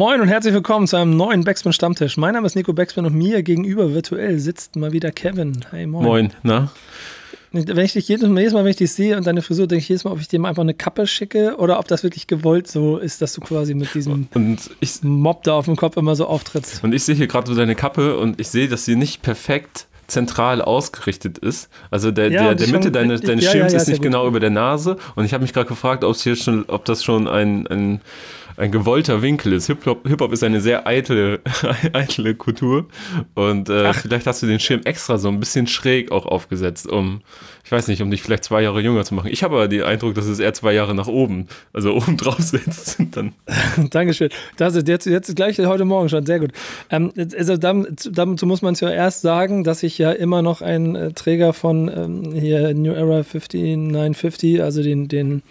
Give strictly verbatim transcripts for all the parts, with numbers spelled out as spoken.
Moin und herzlich willkommen zu einem neuen Backspin-Stammtisch. Mein Name ist Nico Backspin und mir gegenüber virtuell sitzt mal wieder Kevin. Hey, moin. Moin, na? Wenn ich dich jedes Mal, jedes Mal, wenn ich dich sehe und deine Frisur, denke ich jedes Mal, ob ich dir einfach eine Kappe schicke oder ob das wirklich gewollt so ist, dass du quasi mit diesem und ich, Mob da auf dem Kopf immer so auftrittst. Und ich sehe hier gerade so deine Kappe und ich sehe, dass sie nicht perfekt zentral ausgerichtet ist. Also der, Ja, der, der Mitte schon, deines, deines ja, Schirms ja, ja, ist nicht gut. genau über der Nase und ich habe mich gerade gefragt, ob es hier schon, ob das schon ein, ein, ein gewollter Winkel ist. Hip-Hop, Hip-Hop ist eine sehr eitle, eitle Kultur und äh, vielleicht hast du den Schirm extra so ein bisschen schräg auch aufgesetzt, um, ich weiß nicht, um dich vielleicht zwei Jahre jünger zu machen. Ich habe aber den Eindruck, dass es eher zwei Jahre nach oben, also oben drauf sitzt. Dann Dankeschön. Das ist jetzt, jetzt gleich heute Morgen schon, sehr gut. Ähm, also damit, dazu muss man es ja erst sagen, dass ich ja immer noch ein äh, Träger von ähm, hier New Era fünfundneunzig fünfzig, also den, den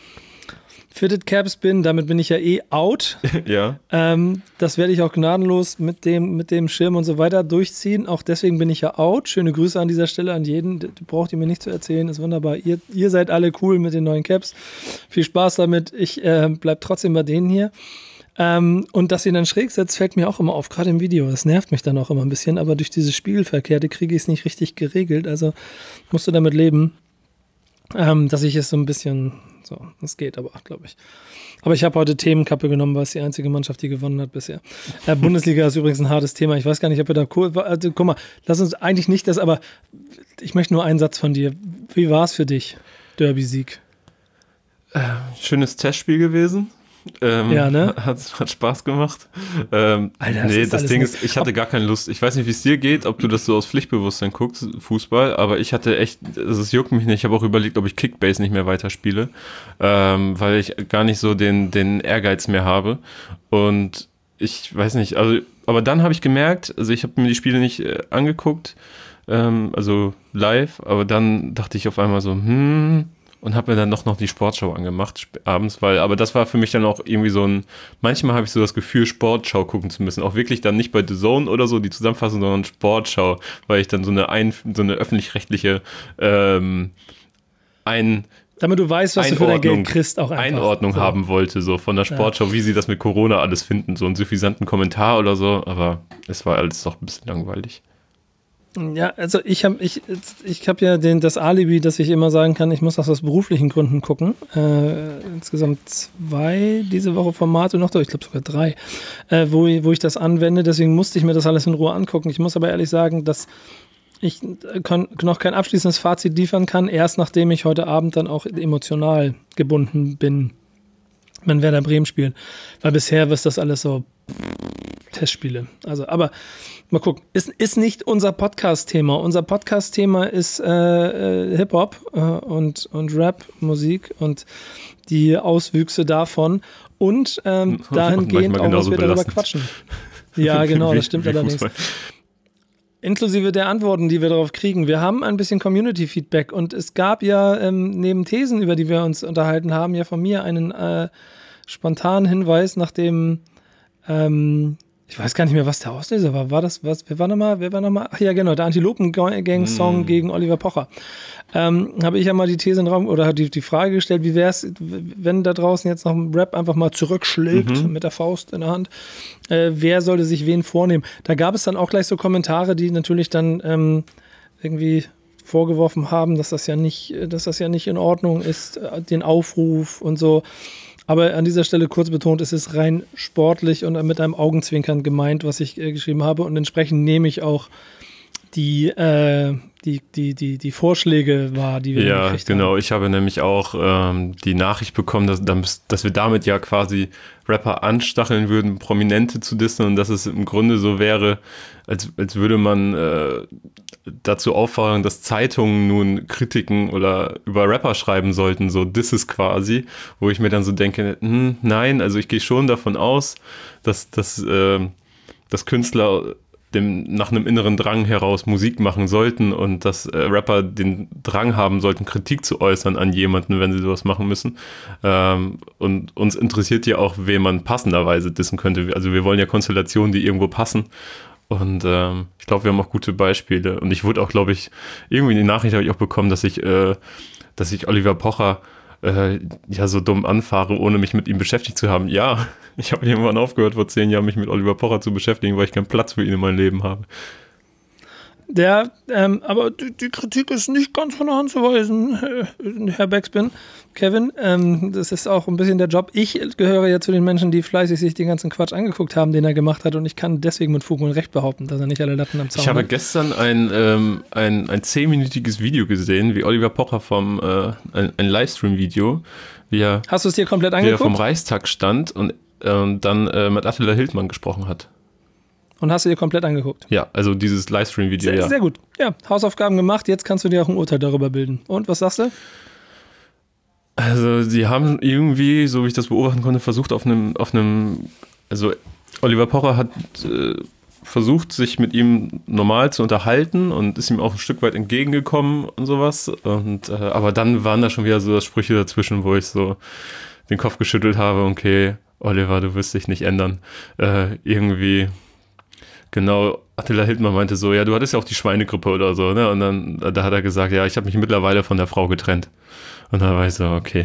Fitted Caps bin. Damit bin ich ja eh out. ja. Ähm, das werde ich auch gnadenlos mit dem, mit dem Schirm und so weiter durchziehen. Auch deswegen bin ich ja out. Schöne Grüße an dieser Stelle an jeden. Du braucht ihr mir nicht zu erzählen, ist wunderbar. Ihr, ihr seid alle cool mit den neuen Caps. Viel Spaß damit. Ich äh, bleib trotzdem bei denen hier. Ähm, und dass ihr dann schräg setzt, fällt mir auch immer auf, gerade im Video. Das nervt mich dann auch immer ein bisschen, aber durch diese Spiegelverkehrte kriege ich es nicht richtig geregelt. Also musst du damit leben, ähm, dass ich es so ein bisschen, so, das geht aber, glaube ich. Aber ich habe heute Themenkappe genommen, weil es die einzige Mannschaft, die gewonnen hat bisher. Äh, Bundesliga ist übrigens ein hartes Thema. Ich weiß gar nicht, ob wir da cool, also, guck mal, lass uns eigentlich nicht das, aber ich möchte nur einen Satz von dir. Wie war es für dich, Derby-Sieg? Äh, schönes Testspiel gewesen. Ähm, ja, ne? Hat, hat Spaß gemacht. Ähm, Alter, das nee, ist das Ding nicht. ist, ich hatte gar keine Lust. Ich weiß nicht, wie es dir geht, ob du das so aus Pflichtbewusstsein guckst, Fußball, aber ich hatte echt, also es juckt mich nicht. Ich habe auch überlegt, ob ich Kickbase nicht mehr weiterspiele, ähm, weil ich gar nicht so den, den Ehrgeiz mehr habe. Und ich weiß nicht, also, aber dann habe ich gemerkt, also ich habe mir die Spiele nicht äh, angeguckt, ähm, also live, aber dann dachte ich auf einmal so, hm, und habe mir dann noch, noch die Sportschau angemacht abends, weil, aber das war für mich dann auch irgendwie so ein, manchmal habe ich so das Gefühl, Sportschau gucken zu müssen, auch wirklich dann nicht bei The Zone oder so, die Zusammenfassung, sondern Sportschau, weil ich dann so eine, ein, so eine öffentlich-rechtliche ähm, ein Damit du weißt, was du für dein Geld kriegst, auch einfach. Einordnung so haben wollte, so von der Sportschau, ja, wie sie das mit Corona alles finden, so einen suffisanten Kommentar oder so, aber es war alles doch ein bisschen langweilig. Ja, also ich habe ich, ich hab ja den, das Alibi, dass ich immer sagen kann, ich muss das aus beruflichen Gründen gucken. Äh, insgesamt zwei diese Woche Formate noch, ich glaube sogar drei, äh, wo, wo ich das anwende. Deswegen musste ich mir das alles in Ruhe angucken. Ich muss aber ehrlich sagen, dass ich kann, noch kein abschließendes Fazit liefern kann, erst nachdem ich heute Abend dann auch emotional gebunden bin, wenn Werder Bremen spielt. Weil bisher ist das alles so Testspiele. Also, aber mal gucken. Ist, ist nicht unser Podcast-Thema. Unser Podcast-Thema ist äh, äh, Hip-Hop äh, und, und Rap-Musik und die Auswüchse davon. Und ähm, dahingehend auch, was wir darüber quatschen. Ja, genau, das stimmt allerdings. Inklusive der Antworten, die wir darauf kriegen. Wir haben ein bisschen Community-Feedback und es gab ja ähm, neben Thesen, über die wir uns unterhalten haben, ja von mir einen äh, spontanen Hinweis, nachdem ähm, ich weiß gar nicht mehr, was der Auslöser war. War das, was, wer war nochmal, wer war nochmal? Ach ja, genau, der Antilopen-Gang-Song mm. gegen Oliver Pocher. Ähm, habe ich ja mal die These in den Raum, oder die, die Frage gestellt, wie wäre es, wenn da draußen jetzt noch ein Rap einfach mal zurückschlägt, mhm. mit der Faust in der Hand, äh, wer sollte sich wen vornehmen? Da gab es dann auch gleich so Kommentare, die natürlich dann ähm, irgendwie vorgeworfen haben, dass das ja nicht, dass das ja nicht in Ordnung ist, den Aufruf und so. Aber an dieser Stelle kurz betont, es ist rein sportlich und mit einem Augenzwinkern gemeint, was ich äh, geschrieben habe. Und entsprechend nehme ich auch die, äh, die, die, die, die Vorschläge wahr, die wir ja, gekriegt genau. haben. Ich habe nämlich auch ähm, die Nachricht bekommen, dass, dass wir damit ja quasi Rapper anstacheln würden, Prominente zu dissen und dass es im Grunde so wäre, als, als würde man äh, dazu auffordern, dass Zeitungen nun Kritiken oder über Rapper schreiben sollten, so Disses quasi, wo ich mir dann so denke, hm, nein, also ich gehe schon davon aus, dass, dass, äh, dass Künstler dem, nach einem inneren Drang heraus Musik machen sollten und dass äh, Rapper den Drang haben sollten, Kritik zu äußern an jemanden, wenn sie sowas machen müssen. Ähm, und uns interessiert ja auch, wen man passenderweise dissen könnte. Also wir wollen ja Konstellationen, die irgendwo passen. Und ähm, ich glaube, wir haben auch gute Beispiele. Und ich wurde auch, glaube ich, irgendwie in die Nachricht habe ich auch bekommen, dass ich, äh, dass ich Oliver Pocher äh, ja so dumm anfahre, ohne mich mit ihm beschäftigt zu haben. Ja, ich habe irgendwann aufgehört, vor zehn Jahren mich mit Oliver Pocher zu beschäftigen, weil ich keinen Platz für ihn in meinem Leben habe. Der, ähm, aber die, die Kritik ist nicht ganz von der Hand zu weisen, äh, Herr Backspin, Kevin. Ähm, das ist auch ein bisschen der Job. Ich gehöre ja zu den Menschen, die fleißig sich den ganzen Quatsch angeguckt haben, den er gemacht hat, und ich kann deswegen mit Fug und Recht behaupten, dass er nicht alle Latten am Zaun hat. Ich habe gestern ein, ähm, ein, ein zehnminütiges Video gesehen, wie Oliver Pocher vom, äh, ein, ein Livestream-Video, wie er, Hast du es dir komplett wie angeguckt? er vom Reichstag stand und, äh, und dann äh, mit Attila Hildmann gesprochen hat. Und hast du dir komplett angeguckt? Ja, also dieses Livestream-Video, sehr, ja. Sehr gut. Ja, Hausaufgaben gemacht, jetzt kannst du dir auch ein Urteil darüber bilden. Und, was sagst du? Also sie haben irgendwie, so wie ich das beobachten konnte, versucht auf einem, auf einem, also Oliver Pocher hat äh, versucht, sich mit ihm normal zu unterhalten und ist ihm auch ein Stück weit entgegengekommen und sowas. Und, äh, aber dann waren da schon wieder so Sprüche dazwischen, wo ich so den Kopf geschüttelt habe, okay, Oliver, du wirst dich nicht ändern. Äh, irgendwie... Genau, Attila Hildmann meinte so, ja, du hattest ja auch die Schweinegrippe oder so, ne? Und dann da hat er gesagt, ja, ich habe mich mittlerweile von der Frau getrennt. Und dann war ich so, okay.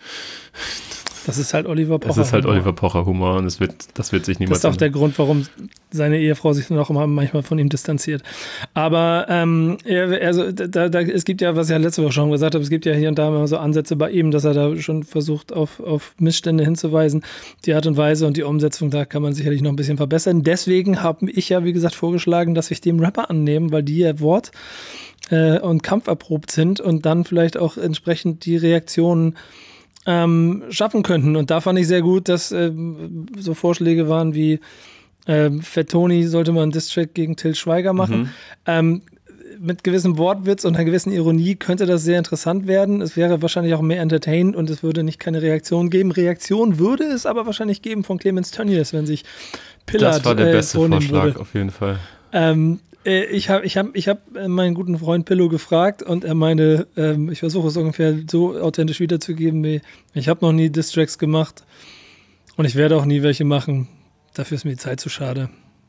Das ist halt Oliver Pocher. Das ist halt Humor. Oliver Pocher Humor und das wird, das wird sich niemals Das ist auch der Grund, warum seine Ehefrau sich dann auch immer manchmal von ihm distanziert. Aber ähm, er, also, da, da, es gibt ja, was ich ja letzte Woche schon gesagt habe, es gibt ja hier und da immer so Ansätze bei ihm, dass er da schon versucht, auf, auf Missstände hinzuweisen. Die Art und Weise und die Umsetzung, da kann man sicherlich noch ein bisschen verbessern. Deswegen habe ich ja, wie gesagt, vorgeschlagen, dass ich dem Rapper annehmen, weil die ja Wort- äh, und kampferprobt sind und dann vielleicht auch entsprechend die Reaktionen Ähm, schaffen könnten. Und da fand ich sehr gut, dass ähm, so Vorschläge waren wie ähm, Fettoni sollte man einen Diss-Track gegen Till Schweiger machen. Mhm. Ähm, mit gewissem Wortwitz und einer gewissen Ironie könnte das sehr interessant werden. Es wäre wahrscheinlich auch mehr entertained und es würde nicht keine Reaktion geben. Reaktion würde es aber wahrscheinlich geben von Clemens Tönnies, wenn sich Pillard Das war der beste äh, Vorschlag, würde. auf jeden Fall. Ähm, Ich habe ich hab, ich hab meinen guten Freund Pillow gefragt und er meinte, ähm, ich versuche es ungefähr so authentisch wiederzugeben, wie ich habe noch nie Diss-Tracks gemacht und ich werde auch nie welche machen. Dafür ist mir die Zeit zu schade.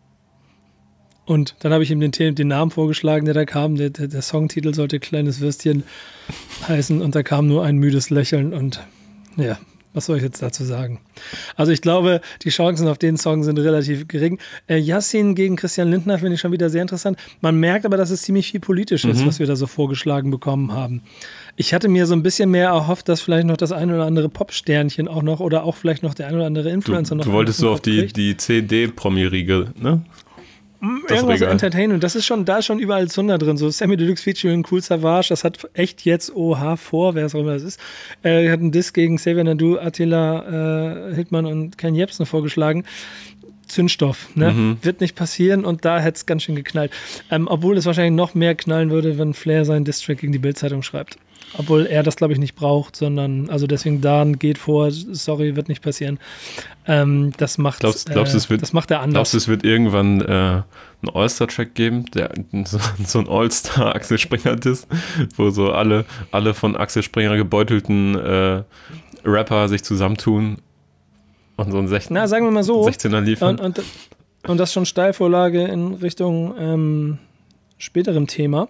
Und dann habe ich ihm den, den Namen vorgeschlagen, der da kam. Der, der, der Songtitel sollte Kleines Würstchen heißen und da kam nur ein müdes Lächeln und ja, was soll ich jetzt dazu sagen? Also ich glaube, die Chancen auf den Song sind relativ gering. Äh, Yassin gegen Christian Lindner finde ich schon wieder sehr interessant. Man merkt aber, dass es ziemlich viel politisch ist, mhm. was wir da so vorgeschlagen bekommen haben. Ich hatte mir so ein bisschen mehr erhofft, dass vielleicht noch das ein oder andere Pop-Sternchen auch noch oder auch vielleicht noch der ein oder andere Influencer du, noch. Du wolltest so auf die, die C D-Promi-Riege, ne? Das irgendwas Entertainment, das ist schon, da ist schon überall Zunder drin, so Sammy Deluxe featuring Cool Savage, das hat echt jetzt O H vor, wer es auch immer das ist. Äh, er hat einen Diss gegen Xavier Naidoo, Attila äh, Hildmann und Ken Jebsen vorgeschlagen. Zündstoff, ne? Mhm. Wird nicht passieren und da hätte es ganz schön geknallt. Ähm, obwohl es wahrscheinlich noch mehr knallen würde, wenn Flair seinen Diss-Track gegen die Bild-Zeitung schreibt. Obwohl er das, glaube ich, nicht braucht, sondern, also deswegen Dan geht vor, sorry, wird nicht passieren. Ähm, das macht glaubst, glaubst, äh, es wird, das macht er anders. Glaubst du, es wird irgendwann äh, einen All-Star-Track geben, der, so, so ein All-Star-Axel Springer-Diss, wo so alle, alle von Axel Springer gebeutelten äh, Rapper sich zusammentun und so ein sechzehn, Na, sagen wir mal so, sechzehner liefern. Und, und, und das schon Steilvorlage in Richtung ähm, späterem Thema.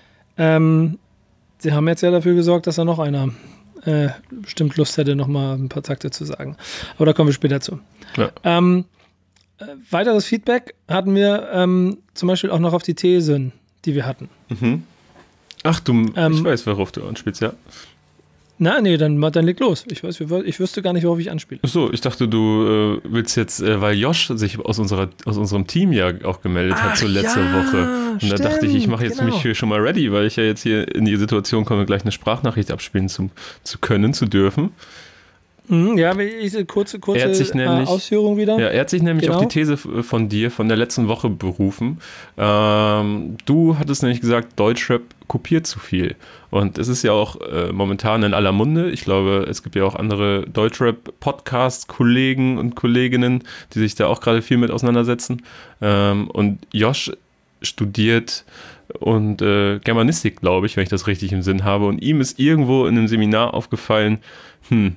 Ähm, Sie haben jetzt ja dafür gesorgt, dass da noch einer äh, bestimmt Lust hätte, noch mal ein paar Takte zu sagen. Aber da kommen wir später zu. Ja. Ähm, äh, weiteres Feedback hatten wir ähm, zum Beispiel auch noch auf die Thesen, die wir hatten. Mhm. Ach du, ähm, ich weiß, worauf du anspielst, ja. Na, nee, dann, dann leg los. Ich, weiß, ich wüsste gar nicht, worauf ich anspiele. Ach so, ich dachte, du äh, willst jetzt, äh, weil Josh sich aus, unserer, aus unserem Team ja auch gemeldet Ach, hat, so letzte ja, Woche. Und stimmt, da dachte ich, ich mache jetzt genau. mich hier schon mal ready, weil ich ja jetzt hier in die Situation komme, gleich eine Sprachnachricht abspielen zu, zu können, zu dürfen. Mhm, ja, ich, kurze, kurze nämlich, Ausführung wieder. Ja, er hat sich nämlich genau. auf die These von dir von der letzten Woche berufen. Ähm, du hattest nämlich gesagt, Deutschrap kopiert zu viel. Und es ist ja auch äh, momentan in aller Munde. Ich glaube, es gibt ja auch andere Deutschrap-Podcast-Kollegen und Kolleginnen, die sich da auch gerade viel mit auseinandersetzen. Ähm, und Josh studiert und äh, Germanistik, glaube ich, wenn ich das richtig im Sinn habe. Und ihm ist irgendwo in einem Seminar aufgefallen, hm,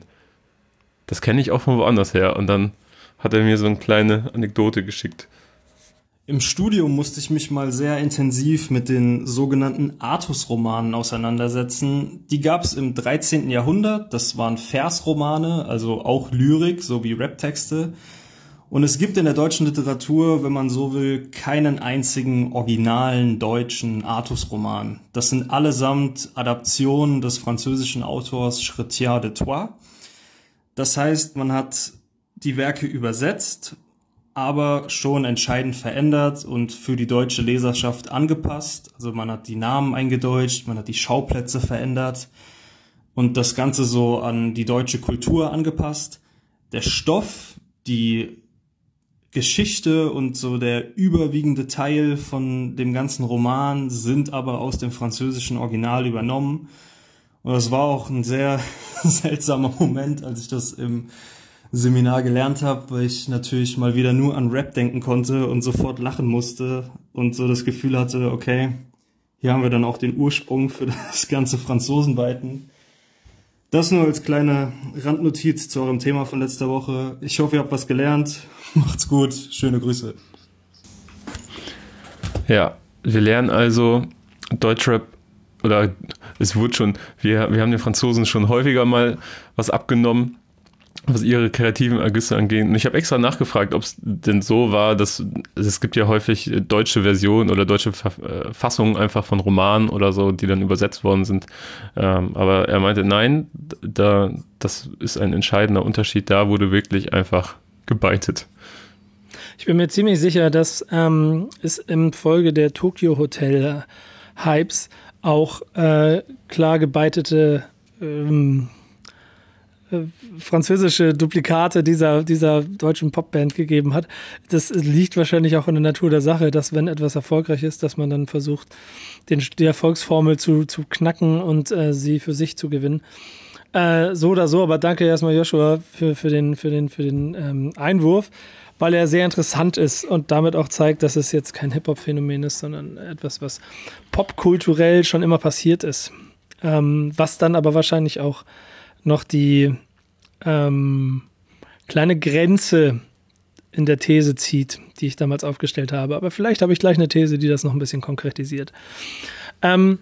das kenne ich auch von woanders her. Und dann hat er mir so eine kleine Anekdote geschickt. Im Studium musste ich mich mal sehr intensiv mit den sogenannten Artus-Romanen auseinandersetzen. Die gab es im dreizehnten Jahrhundert. Das waren Versromane, also auch Lyrik, so wie Raptexte. Und es gibt in der deutschen Literatur, wenn man so will, keinen einzigen originalen deutschen Artus-Roman. Das sind allesamt Adaptionen des französischen Autors Chrétien de Troyes. Das heißt, man hat die Werke übersetzt, aber schon entscheidend verändert und für die deutsche Leserschaft angepasst. Also man hat die Namen eingedeutscht, man hat die Schauplätze verändert und das Ganze so an die deutsche Kultur angepasst. Der Stoff, die Geschichte und so der überwiegende Teil von dem ganzen Roman sind aber aus dem französischen Original übernommen. Und das war auch ein sehr seltsamer Moment, als ich das im Seminar gelernt habe, weil ich natürlich mal wieder nur an Rap denken konnte und sofort lachen musste und so das Gefühl hatte, okay, hier haben wir dann auch den Ursprung für das ganze Franzosenweiten. Das nur als kleine Randnotiz zu eurem Thema von letzter Woche. Ich hoffe, ihr habt was gelernt. Macht's gut. Schöne Grüße. Ja, wir lernen also Deutschrap, oder es wurde schon, wir, wir haben den Franzosen schon häufiger mal was abgenommen, was ihre kreativen Ergüsse angeht. Und ich habe extra nachgefragt, ob es denn so war, dass also es gibt ja häufig deutsche Versionen oder deutsche Fassungen einfach von Romanen oder so, die dann übersetzt worden sind. Ähm, aber er meinte, nein, da, das ist ein entscheidender Unterschied. Da wurde wirklich einfach gebeitet. Ich bin mir ziemlich sicher, dass ähm, es im Folge der Tokyo Hotel Hypes auch äh, klar gebeitete ähm, französische Duplikate dieser, dieser deutschen Popband gegeben hat. Das liegt wahrscheinlich auch in der Natur der Sache, dass wenn etwas erfolgreich ist, dass man dann versucht, den, die Erfolgsformel zu, zu knacken und äh, sie für sich zu gewinnen. Äh, so oder so, aber danke erstmal Joshua für, für den, für den, für den ähm, Einwurf, weil er sehr interessant ist und damit auch zeigt, dass es jetzt kein Hip-Hop-Phänomen ist, sondern etwas, was popkulturell schon immer passiert ist. Ähm, was dann aber wahrscheinlich auch noch die ähm, kleine Grenze in der These zieht, die ich damals aufgestellt habe. Aber vielleicht habe ich gleich eine These, die das noch ein bisschen konkretisiert. Ähm,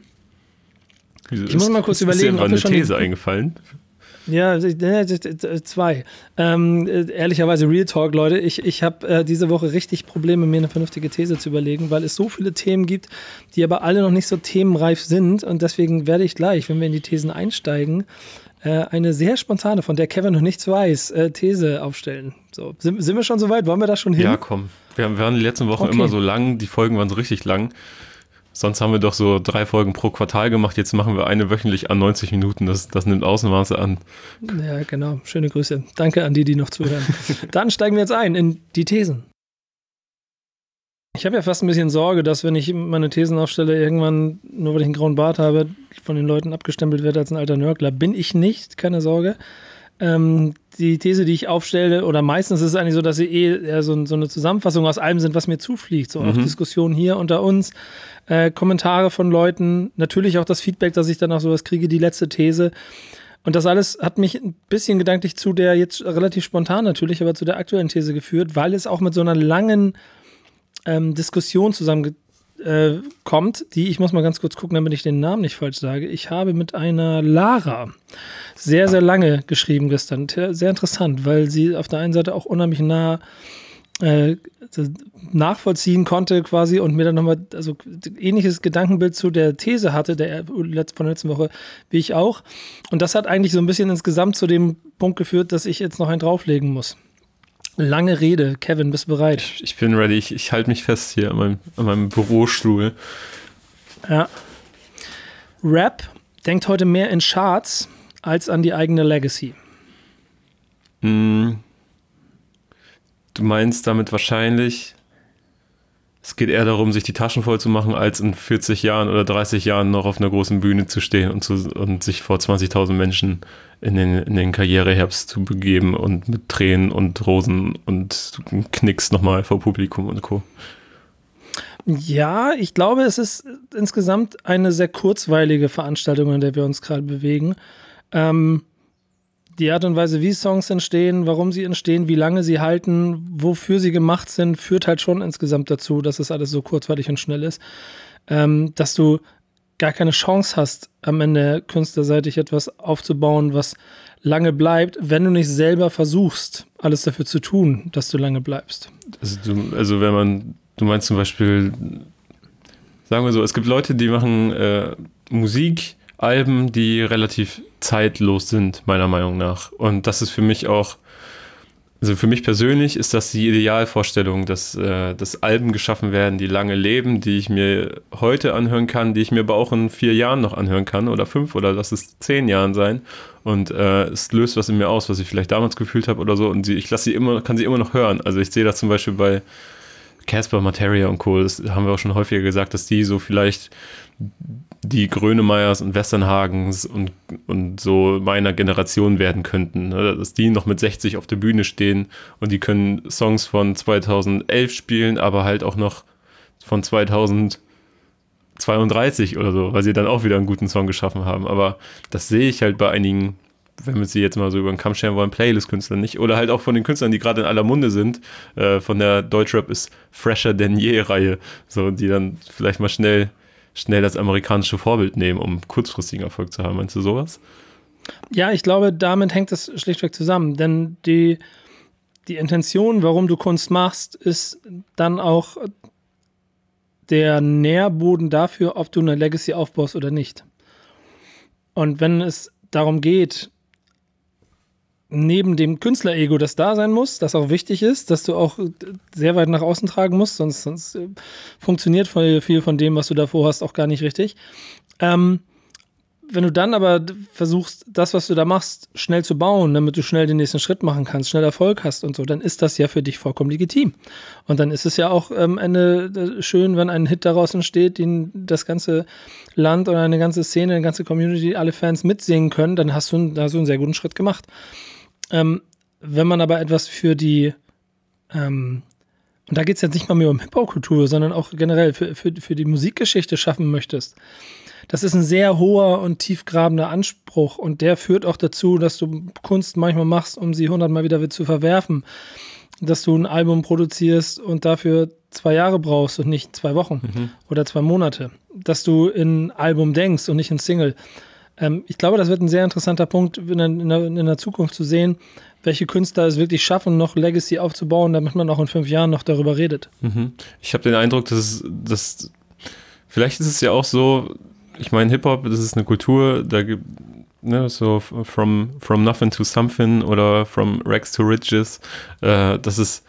Wieso ich muss ist, mal kurz ist überlegen, dir ob eine wir schon These eingefallen? Ja, zwei. Ähm, ehrlicherweise Real Talk, Leute. Ich, ich habe äh, diese Woche richtig Probleme, mir eine vernünftige These zu überlegen, weil es so viele Themen gibt, die aber alle noch nicht so themenreif sind. Und deswegen werde ich gleich, wenn wir in die Thesen einsteigen, äh, eine sehr spontane, von der Kevin noch nichts weiß, äh, These aufstellen. So, sind, sind wir schon so weit? Wollen wir da schon hin? Ja, komm. Wir, haben, wir waren die letzten Wochen Okay. immer so lang, die Folgen waren so richtig lang. Sonst haben wir doch so drei Folgen pro Quartal gemacht. Jetzt machen wir eine wöchentlich an neunzig Minuten. Das, das nimmt Ausmaße an. Ja, genau. Schöne Grüße. Danke an die, die noch zuhören. Dann steigen wir jetzt ein in die Thesen. Ich habe ja fast ein bisschen Sorge, dass wenn ich meine Thesen aufstelle, irgendwann, nur weil ich einen grauen Bart habe, von den Leuten abgestempelt werde als ein alter Nörgler. Bin ich nicht, keine Sorge. Ähm, die These, die ich aufstelle, oder meistens ist es eigentlich so, dass sie eh eher so, so eine Zusammenfassung aus allem sind, was mir zufliegt. So mhm. auch Diskussionen hier unter uns, äh, Kommentare von Leuten, natürlich auch das Feedback, dass ich dann auch sowas kriege, die letzte These. Und das alles hat mich ein bisschen gedanklich zu der, jetzt relativ spontan natürlich, aber zu der aktuellen These geführt, weil es auch mit so einer langen ähm, Diskussion zusammen äh, kommt, die, ich muss mal ganz kurz gucken, damit ich den Namen nicht falsch sage. Ich habe mit einer Lara sehr, sehr lange geschrieben gestern. Sehr interessant, weil sie auf der einen Seite auch unheimlich nah äh, nachvollziehen konnte quasi und mir dann nochmal also ähnliches Gedankenbild zu der These hatte, der von der letzten Woche, wie ich auch. Und das hat eigentlich so ein bisschen insgesamt zu dem Punkt geführt, dass ich jetzt noch einen drauflegen muss. Lange Rede. Kevin, bist du bereit? Ich, ich bin ready. Ich, ich halte mich fest hier an meinem, an meinem Bürostuhl. Ja. Rap denkt heute mehr in Charts als an die eigene Legacy. Mm. Du meinst damit wahrscheinlich, es geht eher darum, sich die Taschen voll zu machen, als in vierzig Jahren oder dreißig Jahren noch auf einer großen Bühne zu stehen und, zu, und sich vor zwanzigtausend Menschen in den, in den Karriereherbst zu begeben und mit Tränen und Rosen und Knicks nochmal vor Publikum und Co. Ja, ich glaube, es ist insgesamt eine sehr kurzweilige Veranstaltung, in der wir uns gerade bewegen. Ähm, die Art und Weise, wie Songs entstehen, warum sie entstehen, wie lange sie halten, wofür sie gemacht sind, führt halt schon insgesamt dazu, dass es alles so kurzweilig und schnell ist, ähm, dass du gar keine Chance hast, am Ende künstlerseitig etwas aufzubauen, was lange bleibt, wenn du nicht selber versuchst, alles dafür zu tun, dass du lange bleibst. Also, du, also wenn man, du meinst zum Beispiel, sagen wir so, es gibt Leute, die machen äh, Musikalben, die relativ zeitlos sind, meiner Meinung nach. Und das ist für mich auch, also für mich persönlich ist das die Idealvorstellung, dass, äh, dass Alben geschaffen werden, die lange leben, die ich mir heute anhören kann, die ich mir aber auch in vier Jahren noch anhören kann oder fünf oder lass es zehn Jahren sein. Und äh, es löst was in mir aus, was ich vielleicht damals gefühlt habe oder so. Und sie, ich lasse sie immer, kann sie immer noch hören. Also ich sehe das zum Beispiel bei Casper, Materia und Co. Das haben wir auch schon häufiger gesagt, dass die so vielleicht die Grönemeyers und Westernhagens und, und so meiner Generation werden könnten. Ne? Dass die noch mit sechzig auf der Bühne stehen und die können Songs von zweitausendelf spielen, aber halt auch noch von zweitausendzweiunddreißig oder so, weil sie dann auch wieder einen guten Song geschaffen haben. Aber das sehe ich halt bei einigen, wenn wir sie jetzt mal so über den Kamm scheren wollen, Playlist-Künstlern nicht. Oder halt auch von den Künstlern, die gerade in aller Munde sind, äh, von der Deutschrap ist Fresher denn je-Reihe, so, die dann vielleicht mal schnell schnell das amerikanische Vorbild nehmen, um kurzfristigen Erfolg zu haben. Meinst du sowas? Ja, ich glaube, damit hängt es schlichtweg zusammen, denn die, die Intention, warum du Kunst machst, ist dann auch der Nährboden dafür, ob du eine Legacy aufbaust oder nicht. Und wenn es darum geht, neben dem Künstler-Ego, das da sein muss, das auch wichtig ist, dass du auch sehr weit nach außen tragen musst, sonst, sonst funktioniert viel von dem, was du davor hast, auch gar nicht richtig. Ähm, wenn du dann aber versuchst, das, was du da machst, schnell zu bauen, damit du schnell den nächsten Schritt machen kannst, schnell Erfolg hast und so, dann ist das ja für dich vollkommen legitim. Und dann ist es ja auch am Ende schön, wenn ein Hit daraus entsteht, den das ganze Land oder eine ganze Szene, eine ganze Community, alle Fans mitsingen können, dann hast du, da hast du einen sehr guten Schritt gemacht. Ähm, wenn man aber etwas für die, ähm, und da geht es jetzt nicht mal mehr um Hip-Hop-Kultur, sondern auch generell für, für, für die Musikgeschichte schaffen möchtest, das ist ein sehr hoher und tiefgrabender Anspruch und der führt auch dazu, dass du Kunst manchmal machst, um sie hundertmal wieder zu verwerfen, dass du ein Album produzierst und dafür zwei Jahre brauchst und nicht zwei Wochen mhm. oder zwei Monate, dass du in Album denkst und nicht in Single. Ich glaube, das wird ein sehr interessanter Punkt in der, in, der, in der Zukunft zu sehen, welche Künstler es wirklich schaffen, noch Legacy aufzubauen, damit man auch in fünf Jahren noch darüber redet. Mhm. Ich habe den Eindruck, dass, es, dass vielleicht ist es ja auch so, ich meine, Hip-Hop, das ist eine Kultur, da gibt ne, so from, from nothing to something oder from rags to riches, äh, das ist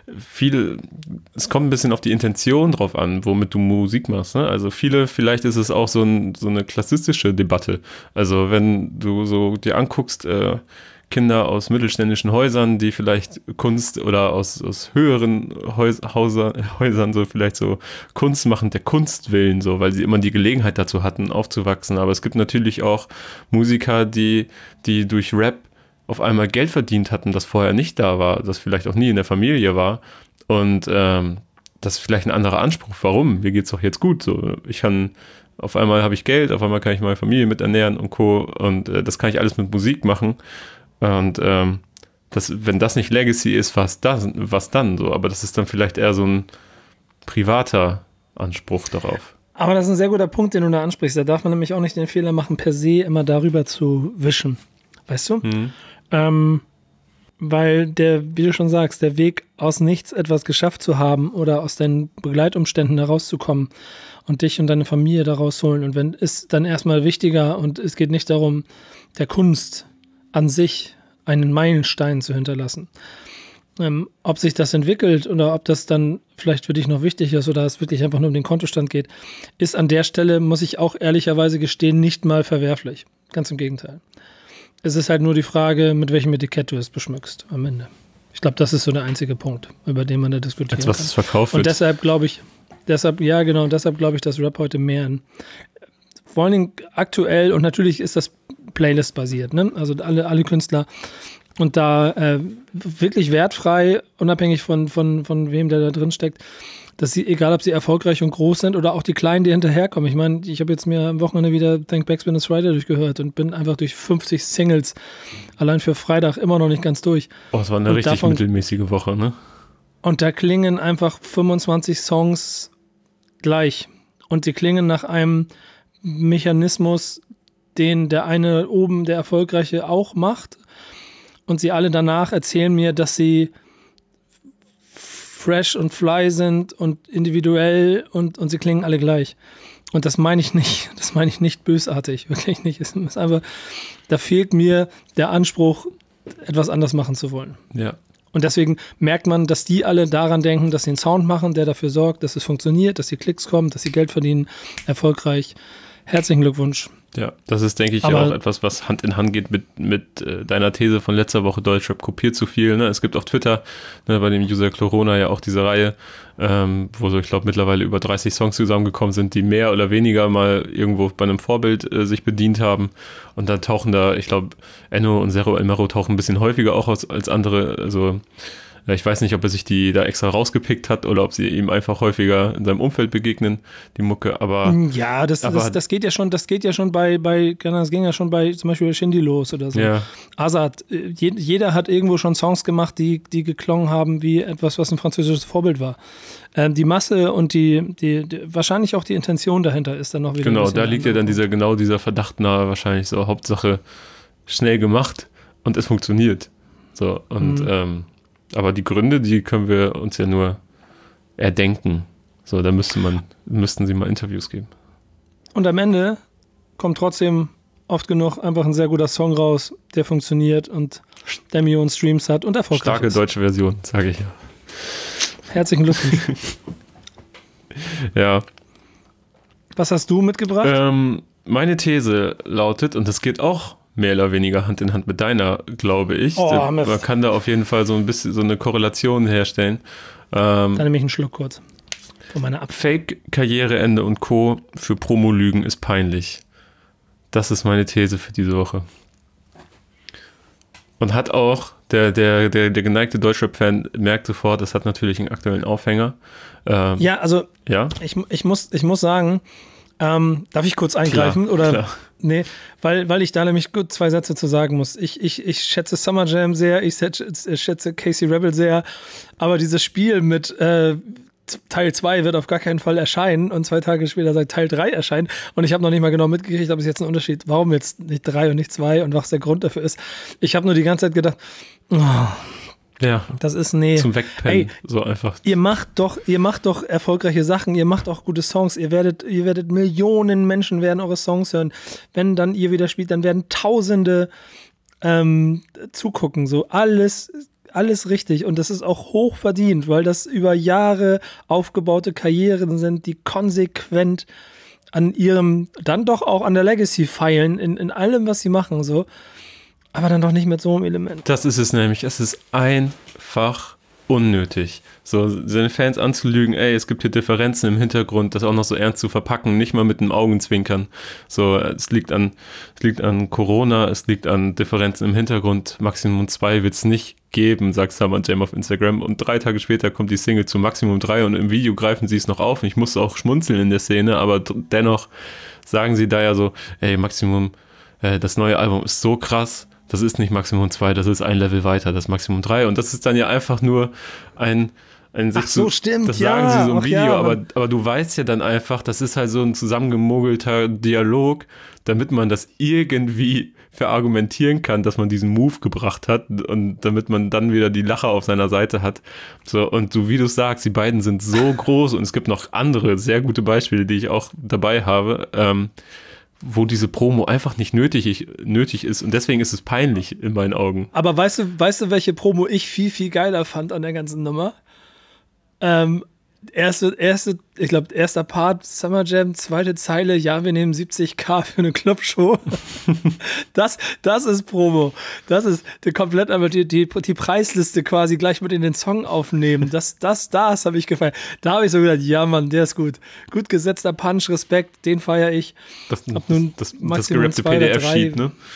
viel, es kommt ein bisschen auf die Intention drauf an, womit du Musik machst. Ne? Also viele, vielleicht ist es auch so, ein, so eine klassistische Debatte. Also wenn du so dir anguckst, äh, Kinder aus mittelständischen Häusern, die vielleicht Kunst oder aus, aus höheren Häus- Hauser, Häusern so vielleicht so Kunst machen, der Kunst willen, so, weil sie immer die Gelegenheit dazu hatten, aufzuwachsen. Aber es gibt natürlich auch Musiker, die, die durch Rap auf einmal Geld verdient hatten, das vorher nicht da war, das vielleicht auch nie in der Familie war und ähm, das ist vielleicht ein anderer Anspruch. Warum? Mir geht's doch jetzt gut. So, ich kann, auf einmal habe ich Geld, auf einmal kann ich meine Familie mit ernähren und Co. Und äh, das kann ich alles mit Musik machen. Und ähm, das, wenn das nicht Legacy ist, was, das, was dann so? Aber das ist dann vielleicht eher so ein privater Anspruch darauf. Aber das ist ein sehr guter Punkt, den du da ansprichst. Da darf man nämlich auch nicht den Fehler machen, per se immer darüber zu wischen. Weißt du? Mhm. Ähm, weil der, wie du schon sagst, der Weg aus nichts etwas geschafft zu haben oder aus deinen Begleitumständen herauszukommen und dich und deine Familie da rausholen. Und wenn ist dann erstmal wichtiger und es geht nicht darum, der Kunst an sich einen Meilenstein zu hinterlassen. Ähm, ob sich das entwickelt oder ob das dann vielleicht für dich noch wichtig ist oder es wirklich einfach nur um den Kontostand geht, ist an der Stelle, muss ich auch ehrlicherweise gestehen, nicht mal verwerflich. Ganz im Gegenteil. Es ist halt nur die Frage, mit welchem Etikett du es beschmückst am Ende. Ich glaube, das ist so der einzige Punkt, über den man da diskutieren Als was kann. es verkauft wird. Und deshalb glaube ich, deshalb, ja genau, und deshalb glaube ich, dass Rap heute mehr in, vor allen Dingen aktuell, und natürlich ist das Playlist-basiert, ne? Also alle, alle Künstler und da äh, wirklich wertfrei, unabhängig von, von, von wem der da drin steckt, dass sie, egal ob sie erfolgreich und groß sind oder auch die Kleinen, die hinterherkommen. Ich meine, ich habe jetzt mir am Wochenende wieder Thank Backspin It's Friday durchgehört und bin einfach durch fünfzig Singles allein für Freitag immer noch nicht ganz durch. Oh, es war eine und richtig davon, mittelmäßige Woche, ne? Und da klingen einfach fünfundzwanzig Songs gleich. Und die klingen nach einem Mechanismus, den der eine oben, der Erfolgreiche, auch macht. Und sie alle danach erzählen mir, dass sie fresh und fly sind und individuell und, und sie klingen alle gleich. Und das meine ich nicht, das meine ich nicht bösartig, wirklich nicht. Es ist einfach, da fehlt mir der Anspruch, etwas anders machen zu wollen. Ja. Und deswegen merkt man, dass die alle daran denken, dass sie einen Sound machen, der dafür sorgt, dass es funktioniert, dass die Klicks kommen, dass sie Geld verdienen, erfolgreich. Herzlichen Glückwunsch. Ja, das ist, denke ich, Aber ja auch etwas, was Hand in Hand geht mit, mit äh, deiner These von letzter Woche, Deutschrap kopiert zu viel. Ne? Es gibt auf Twitter, ne, bei dem User Corona ja auch diese Reihe, ähm, wo so, ich glaube, mittlerweile über dreißig Songs zusammengekommen sind, die mehr oder weniger mal irgendwo bei einem Vorbild äh, sich bedient haben. Und dann tauchen da, ich glaube, Enno und Zero El Mero tauchen ein bisschen häufiger auch als, als andere, also ich weiß nicht, ob er sich die da extra rausgepickt hat oder ob sie ihm einfach häufiger in seinem Umfeld begegnen, die Mucke, aber... Ja, das, aber, das, das geht ja schon, das geht ja schon bei, bei, das ging ja schon bei zum Beispiel Shindy los oder so. Ja. Azad, jeder hat irgendwo schon Songs gemacht, die, die geklungen haben wie etwas, was ein französisches Vorbild war. Ähm, die Masse und die, die, die, wahrscheinlich auch die Intention dahinter ist dann noch wieder. Genau, da liegt ja dann dieser, genau dieser Verdacht nahe, wahrscheinlich so, Hauptsache schnell gemacht und es funktioniert. So, und, mhm. ähm, aber die Gründe, die können wir uns ja nur erdenken. So, da müsste man, müssten sie mal Interviews geben. Und am Ende kommt trotzdem oft genug einfach ein sehr guter Song raus, der funktioniert und der Millionen Streams hat und erfolgreich Starke ist. Starke deutsche Version, sage ich ja. Herzlichen Glückwunsch. Ja. Was hast du mitgebracht? Ähm, meine These lautet, und das geht auch mehr oder weniger Hand in Hand mit deiner, glaube ich. Oh, da, man kann da auf jeden Fall so ein bisschen so eine Korrelation herstellen. Ähm, Dann nehme ich einen Schluck kurz von meiner Ab. Fake, Karriereende und Co. für Promo-Lügen ist peinlich. Das ist meine These für diese Woche. Und hat auch, der, der, der, der geneigte Deutschrap-Fan merkt sofort, das hat natürlich einen aktuellen Aufhänger. Ähm, ja, also ja? Ich, ich, muss, ich muss sagen, ähm, darf ich kurz eingreifen? Klar, oder? Klar. Nee, weil, weil ich da nämlich gut zwei Sätze zu sagen muss. Ich, ich, ich schätze Summer Jam sehr, ich schätze Casey Rebel sehr, aber dieses Spiel mit äh, Teil zwei wird auf gar keinen Fall erscheinen und zwei Tage später seit Teil drei erscheinen und ich habe noch nicht mal genau mitgekriegt, ob es jetzt einen Unterschied, warum jetzt nicht drei und nicht zwei und was der Grund dafür ist. Ich habe nur die ganze Zeit gedacht, oh, ja, das ist, nee. Zum Wegpennen, Ey, so einfach. Ihr macht doch, ihr macht doch erfolgreiche Sachen, ihr macht auch gute Songs, ihr werdet, ihr werdet Millionen Menschen werden eure Songs hören. Wenn dann ihr wieder spielt, dann werden Tausende ähm, zugucken, so alles, alles richtig und das ist auch hoch verdient, weil das über Jahre aufgebaute Karrieren sind, die konsequent an ihrem, dann doch auch an der Legacy feilen, in, in allem, was sie machen, so. Aber dann doch nicht mit so einem Element. Das ist es nämlich. Es ist einfach unnötig. So, seine Fans anzulügen, ey, es gibt hier Differenzen im Hintergrund, das auch noch so ernst zu verpacken, nicht mal mit einem Augenzwinkern. So, es liegt an, es liegt an Corona, es liegt an Differenzen im Hintergrund. Maximum zwei wird es nicht geben, sagt Summer Jam auf Instagram. Und drei Tage später kommt die Single zu Maximum drei und im Video greifen sie es noch auf. Und ich musste auch schmunzeln in der Szene, aber dennoch sagen sie da ja so, ey, Maximum, äh, das neue Album ist so krass. Das ist nicht Maximum zwei, das ist ein Level weiter, das ist Maximum drei. Und das ist dann ja einfach nur ein, ein Ach so, stimmt, das ja, sagen sie so im Video, ja, aber, aber du weißt ja dann einfach, das ist halt so ein zusammengemogelter Dialog, damit man das irgendwie verargumentieren kann, dass man diesen Move gebracht hat und damit man dann wieder die Lacher auf seiner Seite hat. So, und so wie du sagst, die beiden sind so groß und es gibt noch andere sehr gute Beispiele, die ich auch dabei habe, ähm, wo diese Promo einfach nicht nötig, nötig ist und deswegen ist es peinlich in meinen Augen. Aber weißt du, weißt du, welche Promo ich viel, viel geiler fand an der ganzen Nummer? Ähm, erste, erste, ich glaube, erster Part, Summer Jam, zweite Zeile, ja, wir nehmen siebzigtausend für eine Clubshow. das, das ist Promo. Das ist die, komplett aber die, die, die Preisliste quasi gleich mit in den Song aufnehmen. Das, das, das habe ich gefallen. Da habe ich so gedacht, ja, Mann, der ist gut. Gut gesetzter Punch, Respekt, den feiere ich. Das, Ob nun das, das, Maximum das gerappte zwei P D oder drei. F-Sheet, ne?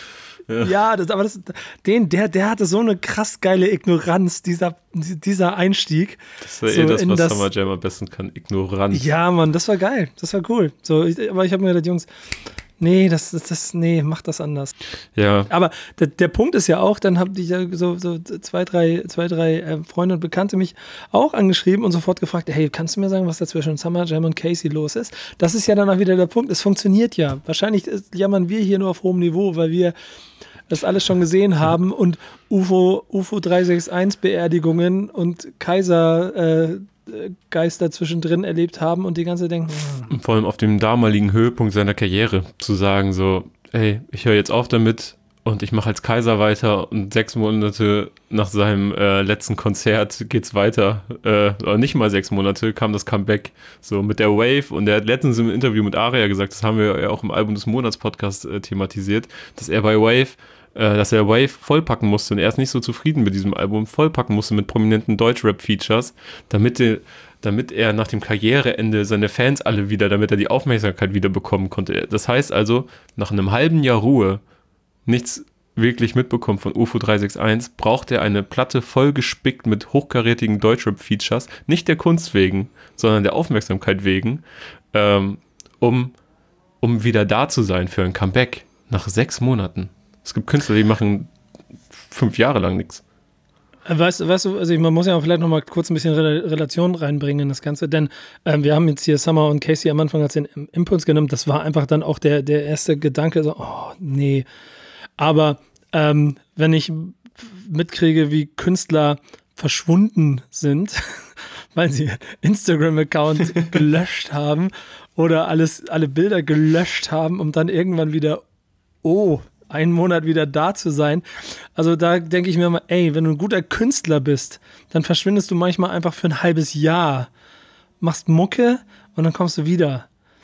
Ja, ja das, aber das, den, der, der hatte so eine krass geile Ignoranz, dieser, dieser Einstieg. Das war so eh das, was das, Summer Jam am besten kann, Ignoranz. Ja, Mann, das war geil, das war cool. So, ich, aber ich habe mir gedacht, Jungs, nee, das, das, das, nee, mach das anders. Ja. Aber der, der Punkt ist ja auch, dann habe ich ja so, so zwei, drei, zwei, drei äh, Freunde und Bekannte mich auch angeschrieben und sofort gefragt, hey, kannst du mir sagen, was da zwischen Summer Jam und Casey los ist? Das ist ja dann auch wieder der Punkt, es funktioniert ja. Wahrscheinlich ist, jammern wir hier nur auf hohem Niveau, weil wir das alles schon gesehen haben und U F O, U F O drei sechs eins Beerdigungen und Kaiser äh, Geister zwischendrin erlebt haben und die ganze denken. Hm. Vor allem auf dem damaligen Höhepunkt seiner Karriere zu sagen so, ey, ich höre jetzt auf damit und ich mache als Kaiser weiter und sechs Monate nach seinem äh, letzten Konzert geht's weiter, äh, oder nicht mal sechs Monate, kam das Comeback so mit der Wave und er hat letztens im Interview mit Aria gesagt, das haben wir ja auch im Album des Monats Podcast äh, thematisiert, dass er bei Wave dass er Wave vollpacken musste und er ist nicht so zufrieden mit diesem Album, vollpacken musste mit prominenten Deutschrap-Features, damit er, damit er nach dem Karriereende seine Fans alle wieder, damit er die Aufmerksamkeit wieder bekommen konnte. Das heißt also, nach einem halben Jahr Ruhe, nichts wirklich mitbekommen von U F O drei sechs eins, braucht er eine Platte vollgespickt mit hochkarätigen Deutschrap-Features, nicht der Kunst wegen, sondern der Aufmerksamkeit wegen, ähm, um, um wieder da zu sein für ein Comeback nach sechs Monaten. Es gibt Künstler, die machen fünf Jahre lang nichts. Weißt, weißt du, also man muss ja auch vielleicht noch mal kurz ein bisschen Re- Relation reinbringen in das Ganze, denn ähm, wir haben jetzt hier Summer und Casey am Anfang als den Impuls genommen, das war einfach dann auch der, der erste Gedanke, so, oh, nee. Aber ähm, wenn ich mitkriege, wie Künstler verschwunden sind, weil sie Instagram-Account gelöscht haben oder alles, alle Bilder gelöscht haben, um dann irgendwann wieder, oh, einen Monat wieder da zu sein. Also da denke ich mir mal, ey, wenn du ein guter Künstler bist, dann verschwindest du manchmal einfach für ein halbes Jahr, machst Mucke und dann kommst du wieder.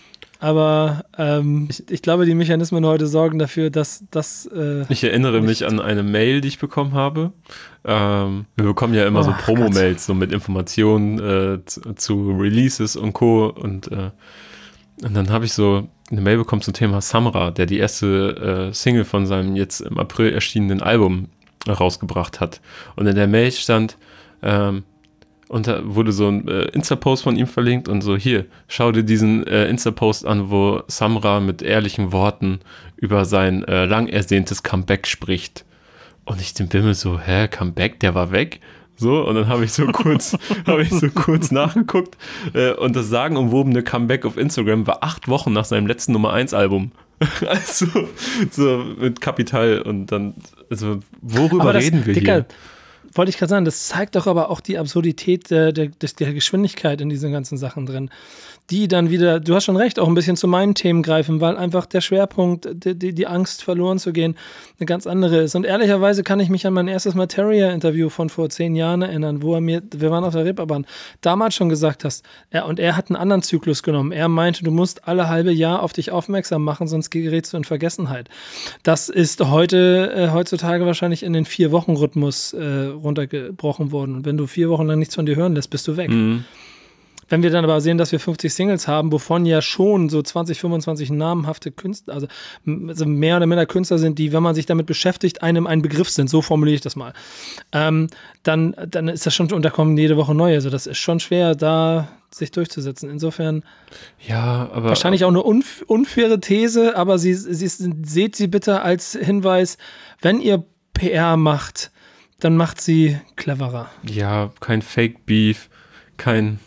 Aber ähm, ich, ich glaube, die Mechanismen heute sorgen dafür, dass das äh, Ich erinnere mich an eine Mail, die ich bekommen habe. Ähm, wir bekommen ja immer oh, so Promo-Mails so mit Informationen äh, zu, zu Releases und Co. Und, äh, und dann habe ich so eine Mail bekommen zum Thema Samra, der die erste äh, Single von seinem jetzt im April erschienenen Album rausgebracht hat. Und in der Mail stand, ähm, und da wurde so ein äh, Insta-Post von ihm verlinkt und so, hier, schau dir diesen äh, Insta-Post an, wo Samra mit ehrlichen Worten über sein äh, lang ersehntes Comeback spricht. Und ich den Bimmel so, hä, Comeback, der war weg? So, und dann habe ich so kurz, habe ich so kurz nachgeguckt äh, und das sagenumwobene Comeback auf Instagram war acht Wochen nach seinem letzten Nummer eins Album. Also, so mit Kapital und dann, also, worüber das, reden wir Dicker, hier? Wollte ich gerade sagen, das zeigt doch aber auch die Absurdität der, der, der Geschwindigkeit in diesen ganzen Sachen drin. Die dann wieder, du hast schon recht, auch ein bisschen zu meinen Themen greifen, weil einfach der Schwerpunkt, die, die, die Angst verloren zu gehen, eine ganz andere ist. Und ehrlicherweise kann ich mich an mein erstes Materia-Interview von vor zehn Jahren erinnern, wo er mir, wir waren auf der Reeperbahn, damals schon gesagt hast, er, und er hat einen anderen Zyklus genommen. Er meinte, du musst alle halbe Jahr auf dich aufmerksam machen, sonst gerätst du in Vergessenheit. Das ist heute, äh, heutzutage wahrscheinlich in den Vier-Wochen-Rhythmus äh, runtergebrochen worden. Und wenn du vier Wochen lang nichts von dir hören lässt, bist du weg. Mhm. Wenn wir dann aber sehen, dass wir fünfzig Singles haben, wovon ja schon so zwanzig, fünfundzwanzig namhafte Künstler, also, also mehr oder minder Künstler sind, die, wenn man sich damit beschäftigt, einem ein Begriff sind, so formuliere ich das mal, ähm, dann, dann ist das schon, und da kommen jede Woche neue, also das ist schon schwer, da sich durchzusetzen. Insofern ja, aber wahrscheinlich auch eine unf- unfaire These, aber sie, sie, seht sie bitte als Hinweis, wenn ihr P R macht, dann macht sie cleverer. Ja, kein Fake Beef, kein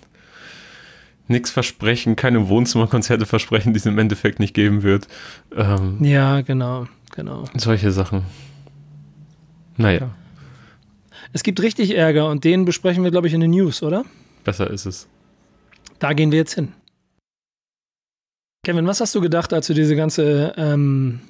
nichts versprechen, keine Wohnzimmerkonzerte versprechen, die es im Endeffekt nicht geben wird. Ähm, ja, genau, genau. Solche Sachen. Naja. Es gibt richtig Ärger und den besprechen wir, glaube ich, in den News, oder? Besser ist es. Da gehen wir jetzt hin. Kevin, was hast du gedacht, als du diese ganze ähm,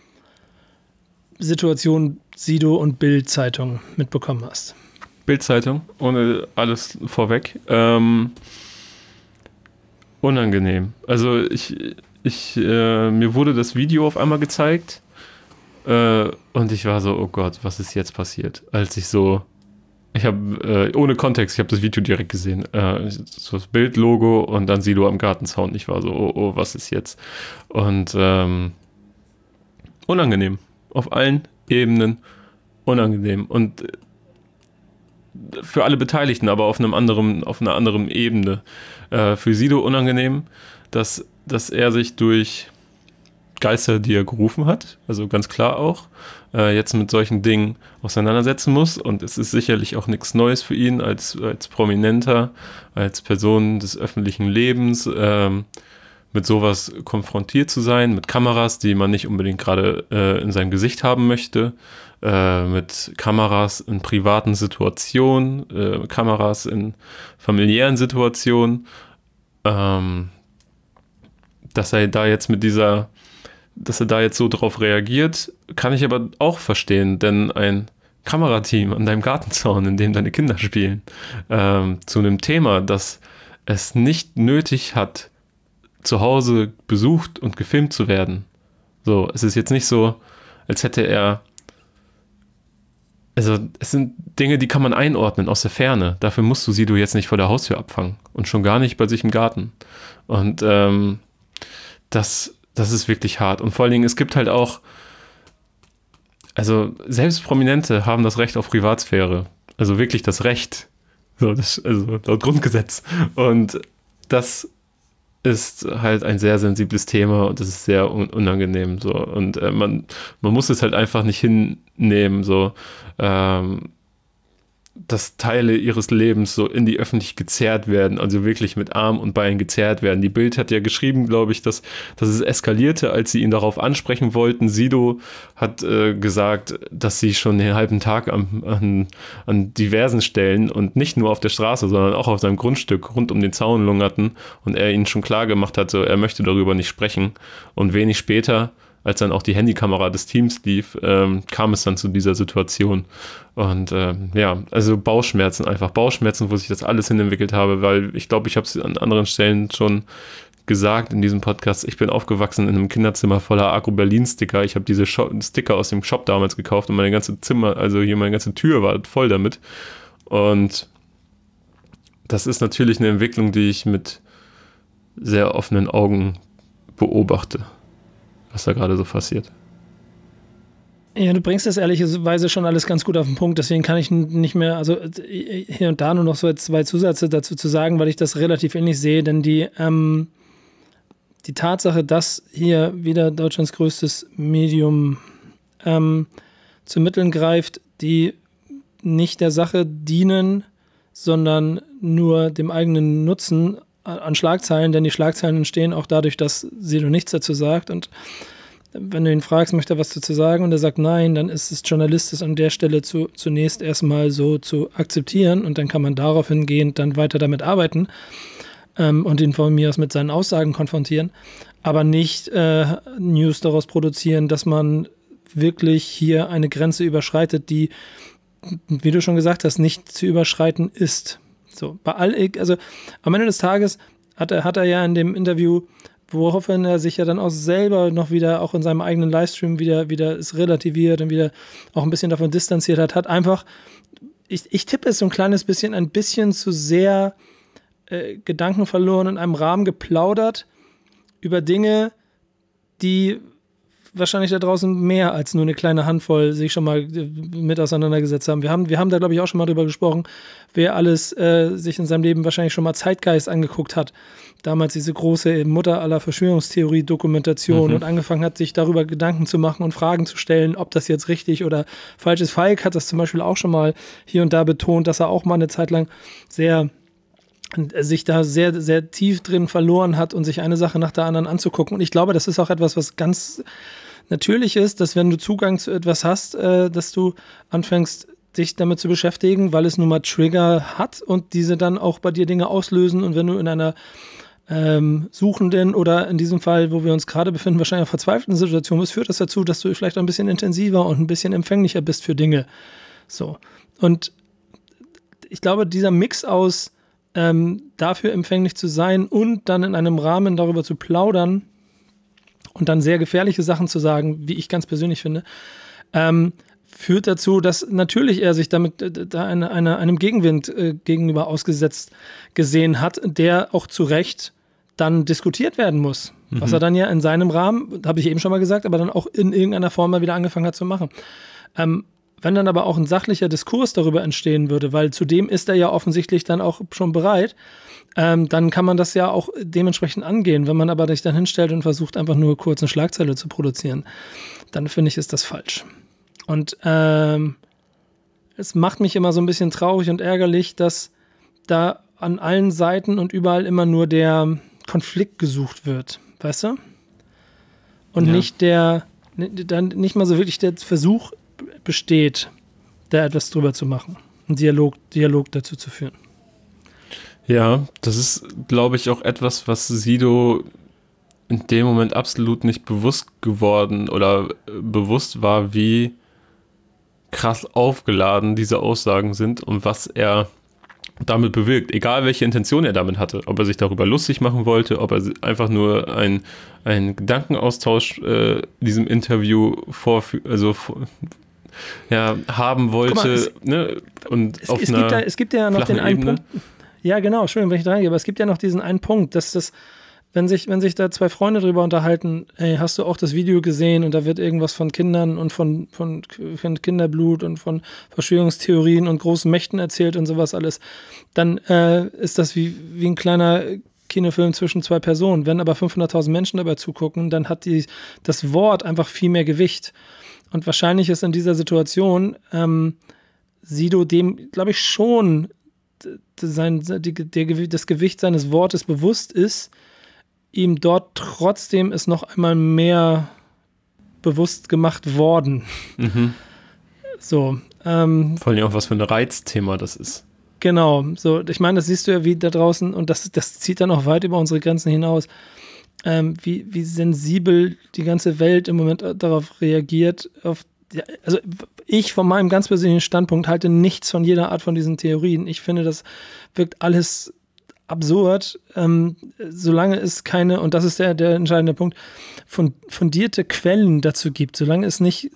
Situation Sido und Bild-Zeitung mitbekommen hast? Bild-Zeitung, ohne alles vorweg. Ähm, unangenehm. Also ich, ich, äh, mir wurde das Video auf einmal gezeigt äh, und ich war so, oh Gott, was ist jetzt passiert? Als ich so, ich habe, äh, ohne Kontext, ich habe das Video direkt gesehen, äh, so das Bild-Logo und dann Sido am Gartenzaun. Ich war so, oh, oh, was ist jetzt? Und ähm, unangenehm. Auf allen Ebenen unangenehm und für alle Beteiligten, aber auf einem anderen, auf einer anderen Ebene. Äh, für Sido unangenehm, dass, dass er sich durch Geister, die er gerufen hat, also ganz klar auch, äh, jetzt mit solchen Dingen auseinandersetzen muss. Und es ist sicherlich auch nichts Neues für ihn als, als Prominenter, als Person des öffentlichen Lebens, ähm, mit sowas konfrontiert zu sein, mit Kameras, die man nicht unbedingt gerade äh, in seinem Gesicht haben möchte, äh, mit Kameras in privaten Situationen, äh, Kameras in familiären Situationen, ähm, dass er da jetzt mit dieser, dass er da jetzt so drauf reagiert, kann ich aber auch verstehen, denn ein Kamerateam an deinem Gartenzaun, in dem deine Kinder spielen, ähm, zu einem Thema, das es nicht nötig hat, zu Hause besucht und gefilmt zu werden. So, es ist jetzt nicht so, als hätte er, also es sind Dinge, die kann man einordnen aus der Ferne. Dafür musst du Sido jetzt nicht vor der Haustür abfangen und schon gar nicht bei sich im Garten. Und ähm, das, das ist wirklich hart. Und vor allen Dingen, es gibt halt auch, also selbst Prominente haben das Recht auf Privatsphäre. Also wirklich das Recht. So, das, also laut Grundgesetz. Und das ist halt ein sehr sensibles Thema und es ist sehr un- unangenehm so und äh, man, man muss es halt einfach nicht hinnehmen, so ähm, dass Teile ihres Lebens so in die Öffentlichkeit gezerrt werden, also wirklich mit Arm und Bein gezerrt werden. Die Bild hat ja geschrieben, glaube ich, dass, dass es eskalierte, als sie ihn darauf ansprechen wollten. Sido hat äh, gesagt, dass sie schon den halben Tag am, an, an diversen Stellen und nicht nur auf der Straße, sondern auch auf seinem Grundstück rund um den Zaun lungerten und er ihnen schon klar gemacht hat, so, er möchte darüber nicht sprechen. Und wenig später, als dann auch die Handykamera des Teams lief, ähm, kam es dann zu dieser Situation. Und ähm, ja, also Bauchschmerzen einfach. Bauchschmerzen, wo sich das alles hin entwickelt habe, weil ich glaube, ich habe es an anderen Stellen schon gesagt in diesem Podcast, ich bin aufgewachsen in einem Kinderzimmer voller Agro-Berlin-Sticker. Ich habe diese Shop- Sticker aus dem Shop damals gekauft und meine ganze Zimmer, also hier meine ganze Tür war voll damit. Und das ist natürlich eine Entwicklung, die ich mit sehr offenen Augen beobachte, was da gerade so passiert. Ja, du bringst das ehrlicherweise schon alles ganz gut auf den Punkt, deswegen kann ich nicht mehr, also hier und da nur noch so zwei Zusätze dazu zu sagen, weil ich das relativ ähnlich sehe, denn die, ähm, die Tatsache, dass hier wieder Deutschlands größtes Medium ähm, zu Mitteln greift, die nicht der Sache dienen, sondern nur dem eigenen Nutzen an Schlagzeilen, denn die Schlagzeilen entstehen auch dadurch, dass Sido nichts dazu sagt und wenn du ihn fragst, möchte er was dazu sagen und er sagt nein, dann ist es journalistisch an der Stelle zu, zunächst erstmal so zu akzeptieren und dann kann man darauf hingehend dann weiter damit arbeiten ähm, und ihn von mir aus mit seinen Aussagen konfrontieren, aber nicht äh, News daraus produzieren, dass man wirklich hier eine Grenze überschreitet, die, wie du schon gesagt hast, nicht zu überschreiten ist. So, bei all, also am Ende des Tages hat er, hat er ja in dem Interview, woraufhin er sich ja dann auch selber noch wieder, auch in seinem eigenen Livestream wieder, wieder es relativiert und wieder auch ein bisschen davon distanziert hat, hat einfach, ich, ich tippe es so ein kleines bisschen, ein bisschen zu sehr äh, Gedanken verloren, in einem Rahmen geplaudert über Dinge, die wahrscheinlich da draußen mehr als nur eine kleine Handvoll sich schon mal mit auseinandergesetzt haben. Wir haben, wir haben da, glaube ich, auch schon mal drüber gesprochen, wer alles äh, sich in seinem Leben wahrscheinlich schon mal Zeitgeist angeguckt hat. Damals diese große Mutter aller Verschwörungstheorie-Dokumentation mhm. und angefangen hat, sich darüber Gedanken zu machen und Fragen zu stellen, ob das jetzt richtig oder falsch ist. Falk hat das zum Beispiel auch schon mal hier und da betont, dass er auch mal eine Zeit lang sehr sich da sehr, sehr tief drin verloren hat und sich eine Sache nach der anderen anzugucken. Und ich glaube, das ist auch etwas, was ganz natürlich ist, dass wenn du Zugang zu etwas hast, äh, dass du anfängst, dich damit zu beschäftigen, weil es nun mal Trigger hat und diese dann auch bei dir Dinge auslösen. Und wenn du in einer ähm, suchenden oder in diesem Fall, wo wir uns gerade befinden, wahrscheinlich verzweifelten Situation bist, führt das dazu, dass du vielleicht ein bisschen intensiver und ein bisschen empfänglicher bist für Dinge. So. Und ich glaube, dieser Mix aus ähm, dafür empfänglich zu sein und dann in einem Rahmen darüber zu plaudern und dann sehr gefährliche Sachen zu sagen, wie ich ganz persönlich finde, ähm, führt dazu, dass natürlich er sich damit äh, da eine, eine, einem Gegenwind äh, gegenüber ausgesetzt gesehen hat, der auch zu Recht dann diskutiert werden muss. Mhm. Was er dann ja in seinem Rahmen, habe ich eben schon mal gesagt, aber dann auch in irgendeiner Form mal wieder angefangen hat zu machen. Ähm, wenn dann aber auch ein sachlicher Diskurs darüber entstehen würde, weil zudem ist er ja offensichtlich dann auch schon bereit, ähm, dann kann man das ja auch dementsprechend angehen. Wenn man aber sich dann hinstellt und versucht, einfach nur kurz eine Schlagzeile zu produzieren, dann finde ich, ist das falsch. Und ähm, es macht mich immer so ein bisschen traurig und ärgerlich, dass da an allen Seiten und überall immer nur der Konflikt gesucht wird, weißt du? Und ja. nicht der, dann nicht mal so wirklich der Versuch besteht, da etwas drüber zu machen, einen Dialog, Dialog dazu zu führen. Ja, das ist, glaube ich, auch etwas, was Sido in dem Moment absolut nicht bewusst geworden oder bewusst war, wie krass aufgeladen diese Aussagen sind und was er damit bewirkt, egal welche Intention er damit hatte, ob er sich darüber lustig machen wollte, ob er einfach nur ein, einen Gedankenaustausch äh, diesem Interview vorfü- also vor, ja, haben wollte. Mal, es, ne? Und es, auf es, einer gibt da, es gibt ja noch den einen Punkt. Ja, genau, Entschuldigung, wenn ich da reingehe, aber es gibt ja noch diesen einen Punkt, dass das, wenn sich, wenn sich da zwei Freunde drüber unterhalten, ey, hast du auch das Video gesehen und da wird irgendwas von Kindern und von, von, von Kinderblut und von Verschwörungstheorien und großen Mächten erzählt und sowas alles, dann äh, ist das wie, wie ein kleiner Kinofilm zwischen zwei Personen. Wenn aber fünfhunderttausend Menschen dabei zugucken, dann hat die, das Wort einfach viel mehr Gewicht. Und wahrscheinlich ist in dieser Situation ähm, Sido dem, glaube ich, schon sein, die, der, das Gewicht seines Wortes bewusst ist, ihm dort trotzdem ist noch einmal mehr bewusst gemacht worden. Mhm. So. Ähm, Vor allem auch, was für ein Reizthema das ist. Genau. So, ich meine, das siehst du ja wie da draußen und das, das zieht dann auch weit über unsere Grenzen hinaus. Ähm, wie, wie sensibel die ganze Welt im Moment darauf reagiert. Auf, ja, also ich von meinem ganz persönlichen Standpunkt halte nichts von jeder Art von diesen Theorien. Ich finde, das wirkt alles absurd, ähm, solange es keine, und das ist der, der entscheidende Punkt, von, fundierte Quellen dazu gibt, solange es nicht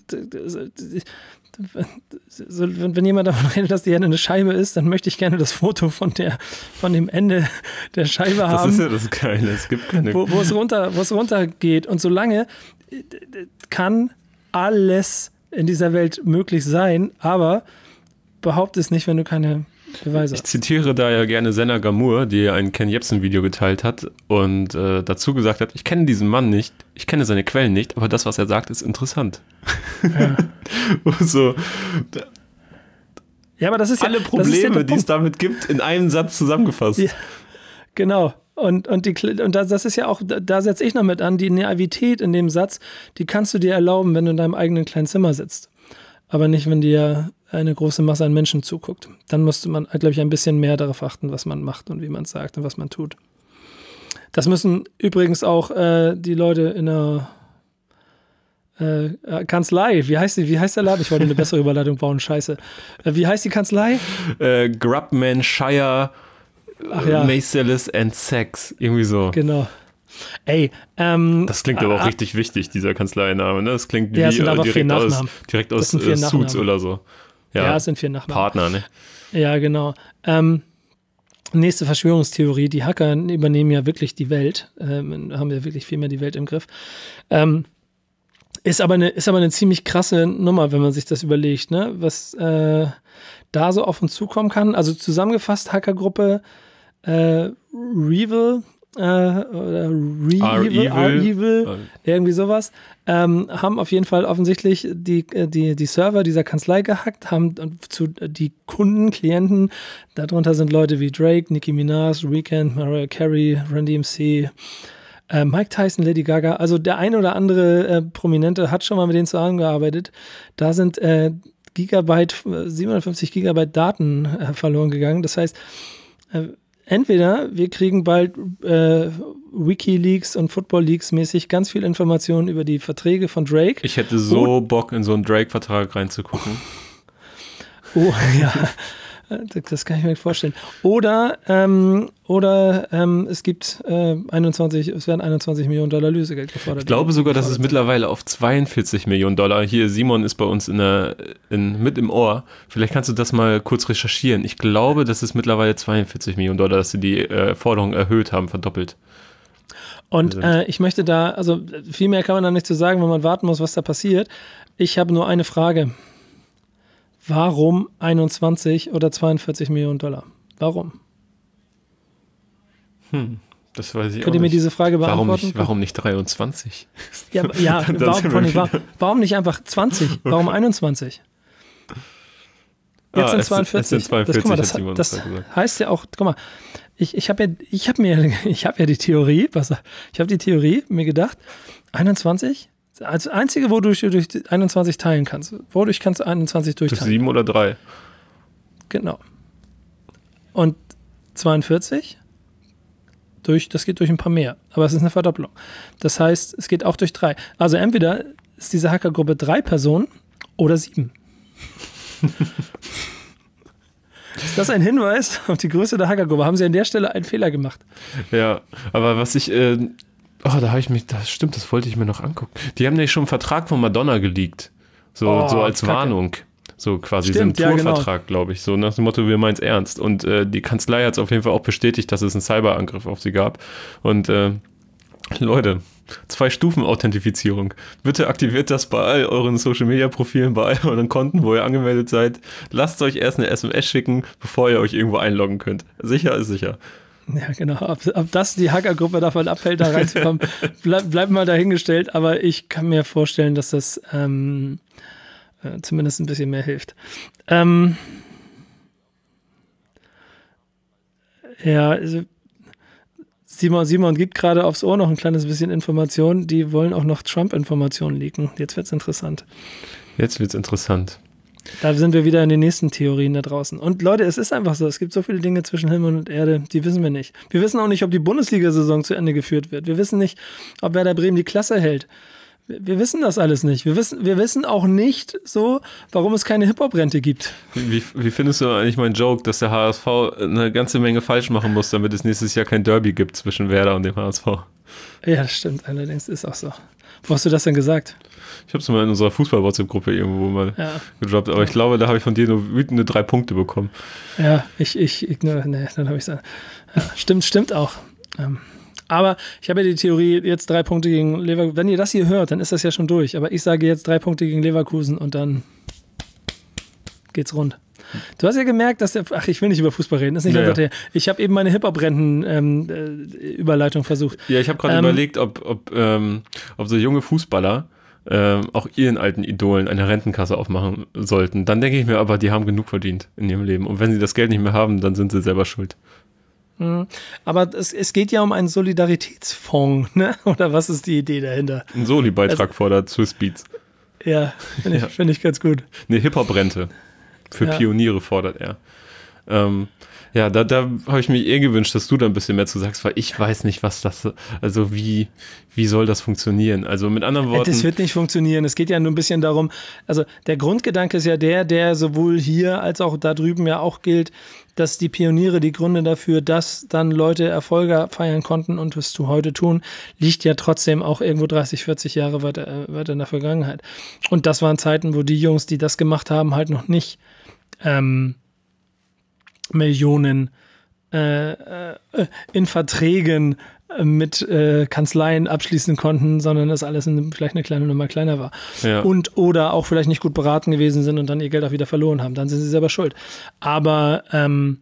so, wenn, wenn jemand davon redet, dass die Erde eine Scheibe ist, dann möchte ich gerne das Foto von der von dem Ende der Scheibe das haben. Das ist ja das Geile, es gibt keine... Wo, wo es runter, wo es runtergeht. Und solange kann alles in dieser Welt möglich sein, aber behaupte es nicht, wenn du keine Beweise hast. Ich zitiere da ja gerne Senna Gamur, die ein Ken Jebsen-Video geteilt hat und äh, dazu gesagt hat, ich kenne diesen Mann nicht, ich kenne seine Quellen nicht, aber das, was er sagt, ist interessant. Ja. so, ja, aber das ist alle ja, Probleme, ja die es damit gibt, in einem Satz zusammengefasst. Ja, genau. Und, und, die, und das, das ist ja auch, da setze ich noch mit an, die Naivität in dem Satz, die kannst du dir erlauben, wenn du in deinem eigenen kleinen Zimmer sitzt. Aber nicht, wenn dir eine große Masse an Menschen zuguckt. Dann müsste man, glaube ich, ein bisschen mehr darauf achten, was man macht und wie man es sagt und was man tut. Das müssen übrigens auch äh, die Leute in der äh, Kanzlei, wie heißt die, wie heißt der Laden? Ich wollte eine bessere Überleitung bauen, scheiße. Äh, wie heißt die Kanzlei? Äh, Grubman, Shire, Ach ja. Macelis and Sachs, irgendwie so. Genau. Ey, ähm, das klingt aber auch äh, richtig wichtig, dieser Kanzleiname, ne? Das klingt ja, wie sind aber äh, direkt aus, direkt aus äh, Suits oder so. Ja, ja, es sind vier Nachnamen. Partner, ne? Ja, genau. Ähm, nächste Verschwörungstheorie, die Hacker übernehmen ja wirklich die Welt, ähm, haben ja wirklich viel mehr die Welt im Griff. Ähm, ist, aber eine, ist aber eine ziemlich krasse Nummer, wenn man sich das überlegt, ne? Was äh, da so auf uns zukommen kann. Also zusammengefasst, Hackergruppe äh, Revil, Äh, oder Re-Evil, R-Evil, irgendwie sowas, ähm, haben auf jeden Fall offensichtlich die, die, die Server dieser Kanzlei gehackt, haben zu die Kunden, Klienten, darunter sind Leute wie Drake, Nicki Minaj, Weeknd, Mariah Carey, Run D M C, äh, Mike Tyson, Lady Gaga, also der ein oder andere äh, Prominente hat schon mal mit denen zusammengearbeitet. Da sind äh, Gigabyte, siebenhundertfünfzig Gigabyte Daten äh, verloren gegangen, das heißt, äh, entweder wir kriegen bald äh, WikiLeaks und Football Leaks mäßig ganz viel Informationen über die Verträge von Drake. Ich hätte so oh, Bock, in so einen Drake-Vertrag reinzugucken. Oh, ja. Das kann ich mir nicht vorstellen. Oder, ähm, oder ähm, es gibt äh, einundzwanzig, es werden einundzwanzig Millionen Dollar Lösegeld gefordert. Ich glaube sogar, dass es mittlerweile auf zweiundvierzig Millionen Dollar, hier Simon ist bei uns in der, in, mit im Ohr, vielleicht kannst du das mal kurz recherchieren. Ich glaube, dass es mittlerweile zweiundvierzig Millionen Dollar, dass sie die äh, Forderung erhöht haben, verdoppelt. Und äh, ich möchte da, also viel mehr kann man da nicht zu sagen, wenn man warten muss, was da passiert. Ich habe nur eine Frage. Warum einundzwanzig oder zweiundvierzig Millionen Dollar? Warum? Hm, das weiß ich Könnt auch ihr mir nicht. diese Frage beantworten? Warum nicht, warum nicht dreiundzwanzig? Ja, ja warum, Conny, warum, warum nicht einfach zwanzig? Warum einundzwanzig? Jetzt ah, sind es, zweiundvierzig. Es sind zweiundvierzig, das, guck mal, das, hat Simon das gesagt. heißt ja auch, guck mal, ich, ich habe ja, ich habe mir, ich habe ja die Theorie, was, ich habe die Theorie mir gedacht, einundzwanzig, als einzige, wodurch du durch einundzwanzig teilen kannst. Wodurch kannst du einundzwanzig Durch durchteilen? sieben oder drei. Genau. Und zweiundvierzig, durch, das geht durch ein paar mehr, aber es ist eine Verdopplung. Das heißt, es geht auch durch drei. Also entweder ist diese Hackergruppe drei Personen oder sieben. Ist das ein Hinweis auf die Größe der Hackergruppe? Haben sie an der Stelle einen Fehler gemacht? Ja, aber was ich, äh, oh, da habe ich mich, das stimmt, das wollte ich mir noch angucken. Die haben nämlich schon einen Vertrag von Madonna geleakt. So, Oh, so als Kacke. Warnung. So quasi Stimmt, so ein ja, genau. Tourvertrag, glaube ich. So nach dem Motto, wir meinen es ernst. Und äh, die Kanzlei hat es auf jeden Fall auch bestätigt, dass es einen Cyberangriff auf sie gab. Und äh, Leute, Zwei-Stufen-Authentifizierung. Bitte aktiviert das bei all euren Social-Media-Profilen, bei all euren Konten, wo ihr angemeldet seid. Lasst euch erst eine S M S schicken, bevor ihr euch irgendwo einloggen könnt. Sicher ist sicher. Ja, genau. Ob, ob das die Hackergruppe davon abhält, da reinzukommen, bleib, bleibt mal dahingestellt. Aber ich kann mir vorstellen, dass das ähm, äh, zumindest ein bisschen mehr hilft. Ähm, ja, also Simon, Simon gibt gerade aufs Ohr noch ein kleines bisschen Informationen. Die wollen auch noch Trump-Informationen leaken. Jetzt wird's interessant. Jetzt wird's interessant. Da sind wir wieder in den nächsten Theorien da draußen. Und Leute, es ist einfach so, es gibt so viele Dinge zwischen Himmel und Erde, die wissen wir nicht. Wir wissen auch nicht, ob die Bundesliga-Saison zu Ende geführt wird. Wir wissen nicht, ob Werder Bremen die Klasse hält. Wir, wir wissen das alles nicht. Wir wissen, wir wissen auch nicht so, warum es keine Hip-Hop-Rente gibt. Wie, wie findest du eigentlich meinen Joke, dass der H S V eine ganze Menge falsch machen muss, damit es nächstes Jahr kein Derby gibt zwischen Werder und dem H S V? Ja, das stimmt. Allerdings ist auch so. Wo hast du das denn gesagt? Ich habe es mal in unserer Fußball-WhatsApp-Gruppe irgendwo mal Ja. gedroppt, aber ich glaube, da habe ich von dir nur wütende drei Punkte bekommen. Ja, ich, ich ignoriere, nee, dann habe ich es. Ja, stimmt, stimmt auch. Ähm, aber ich habe ja die Theorie, jetzt drei Punkte gegen Leverkusen. Wenn ihr das hier hört, dann ist das ja schon durch. Aber ich sage jetzt drei Punkte gegen Leverkusen und dann geht's rund. Du hast ja gemerkt, dass der, ach, ich will nicht über Fußball reden, ist nicht Ja, einfach ja. der, ich habe eben meine Hip-Hop-Renten-Überleitung versucht. Ja, ich habe gerade Ähm, überlegt, ob, ob, ähm, ob so junge Fußballer ähm, auch ihren alten Idolen eine Rentenkasse aufmachen sollten. Dann denke ich mir aber, die haben genug verdient in ihrem Leben. Und wenn sie das Geld nicht mehr haben, dann sind sie selber schuld. Mhm. Aber es, es geht ja um einen Solidaritätsfonds, ne? Oder was ist die Idee dahinter? Ein Soli-Beitrag Also- fordert Swiss Beats. Ja, finde ich, Ja. find ich ganz gut. Eine Hip-Hop-Rente für Ja. Pioniere fordert er. Ähm, ja, da, da habe ich mir eh gewünscht, dass du da ein bisschen mehr zu sagst, weil ich weiß nicht, was das, also wie, wie soll das funktionieren? Also mit anderen Worten. Das wird nicht funktionieren. Es geht ja nur ein bisschen darum, also der Grundgedanke ist ja der, der sowohl hier als auch da drüben ja auch gilt, dass die Pioniere, die Gründe dafür, dass dann Leute Erfolge feiern konnten und was zu heute tun, liegt ja trotzdem auch irgendwo dreißig, vierzig Jahre weiter, äh, weiter in der Vergangenheit. Und das waren Zeiten, wo die Jungs, die das gemacht haben, halt noch nicht ähm, Millionen äh, äh, in Verträgen äh, mit äh, Kanzleien abschließen konnten, sondern das alles in, vielleicht eine kleine Nummer kleiner war. Ja. Und oder auch vielleicht nicht gut beraten gewesen sind und dann ihr Geld auch wieder verloren haben. Dann sind sie selber schuld. Aber ähm,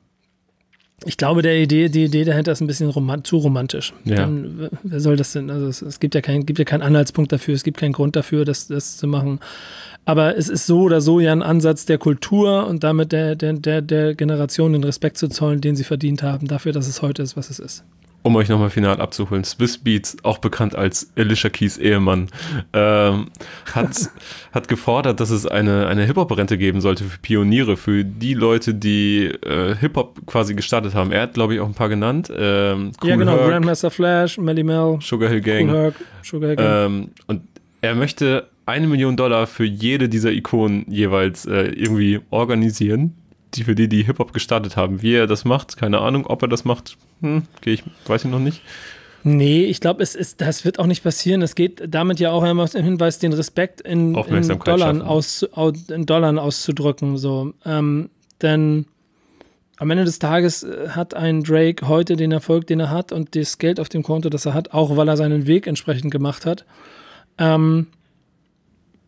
ich glaube, der Idee, die Idee dahinter ist ein bisschen roman- zu romantisch. Ja. Denn, wer soll das denn? Also es, es gibt ja keinen, gibt ja keinen Anhaltspunkt dafür, es gibt keinen Grund dafür, das, das zu machen. Aber es ist so oder so ja ein Ansatz der Kultur und damit der, der, der, der Generation den Respekt zu zollen, den sie verdient haben, dafür, dass es heute ist, was es ist. Um euch nochmal final abzuholen, Swiss Beats, auch bekannt als Alicia Keys Ehemann, ähm, hat, hat gefordert, dass es eine, eine Hip-Hop-Rente geben sollte für Pioniere, für die Leute, die äh, Hip-Hop quasi gestartet haben. Er hat, glaube ich, auch ein paar genannt. Ähm, Kool ja, genau. Herc, Grandmaster Flash, Melly Mel, Sugar Hill Gang. Kool Herc, Sugar Hill Gang. Ähm, und er möchte eine Million Dollar für jede dieser Ikonen jeweils äh, irgendwie organisieren, die für die, die Hip-Hop gestartet haben. Wie er das macht, keine Ahnung. Ob er das macht, hm, okay, ich weiß ich noch nicht. Nee, ich glaube, es ist, das wird auch nicht passieren. Es geht damit ja auch einmal im Hinweis, den Respekt in, in, Aufmerksamkeit Dollar, schaffen. aus, aus, in Dollar auszudrücken. So. Ähm, denn am Ende des Tages äh, hat ein Drake heute den Erfolg, den er hat und das Geld auf dem Konto, das er hat, auch weil er seinen Weg entsprechend gemacht hat. Ähm,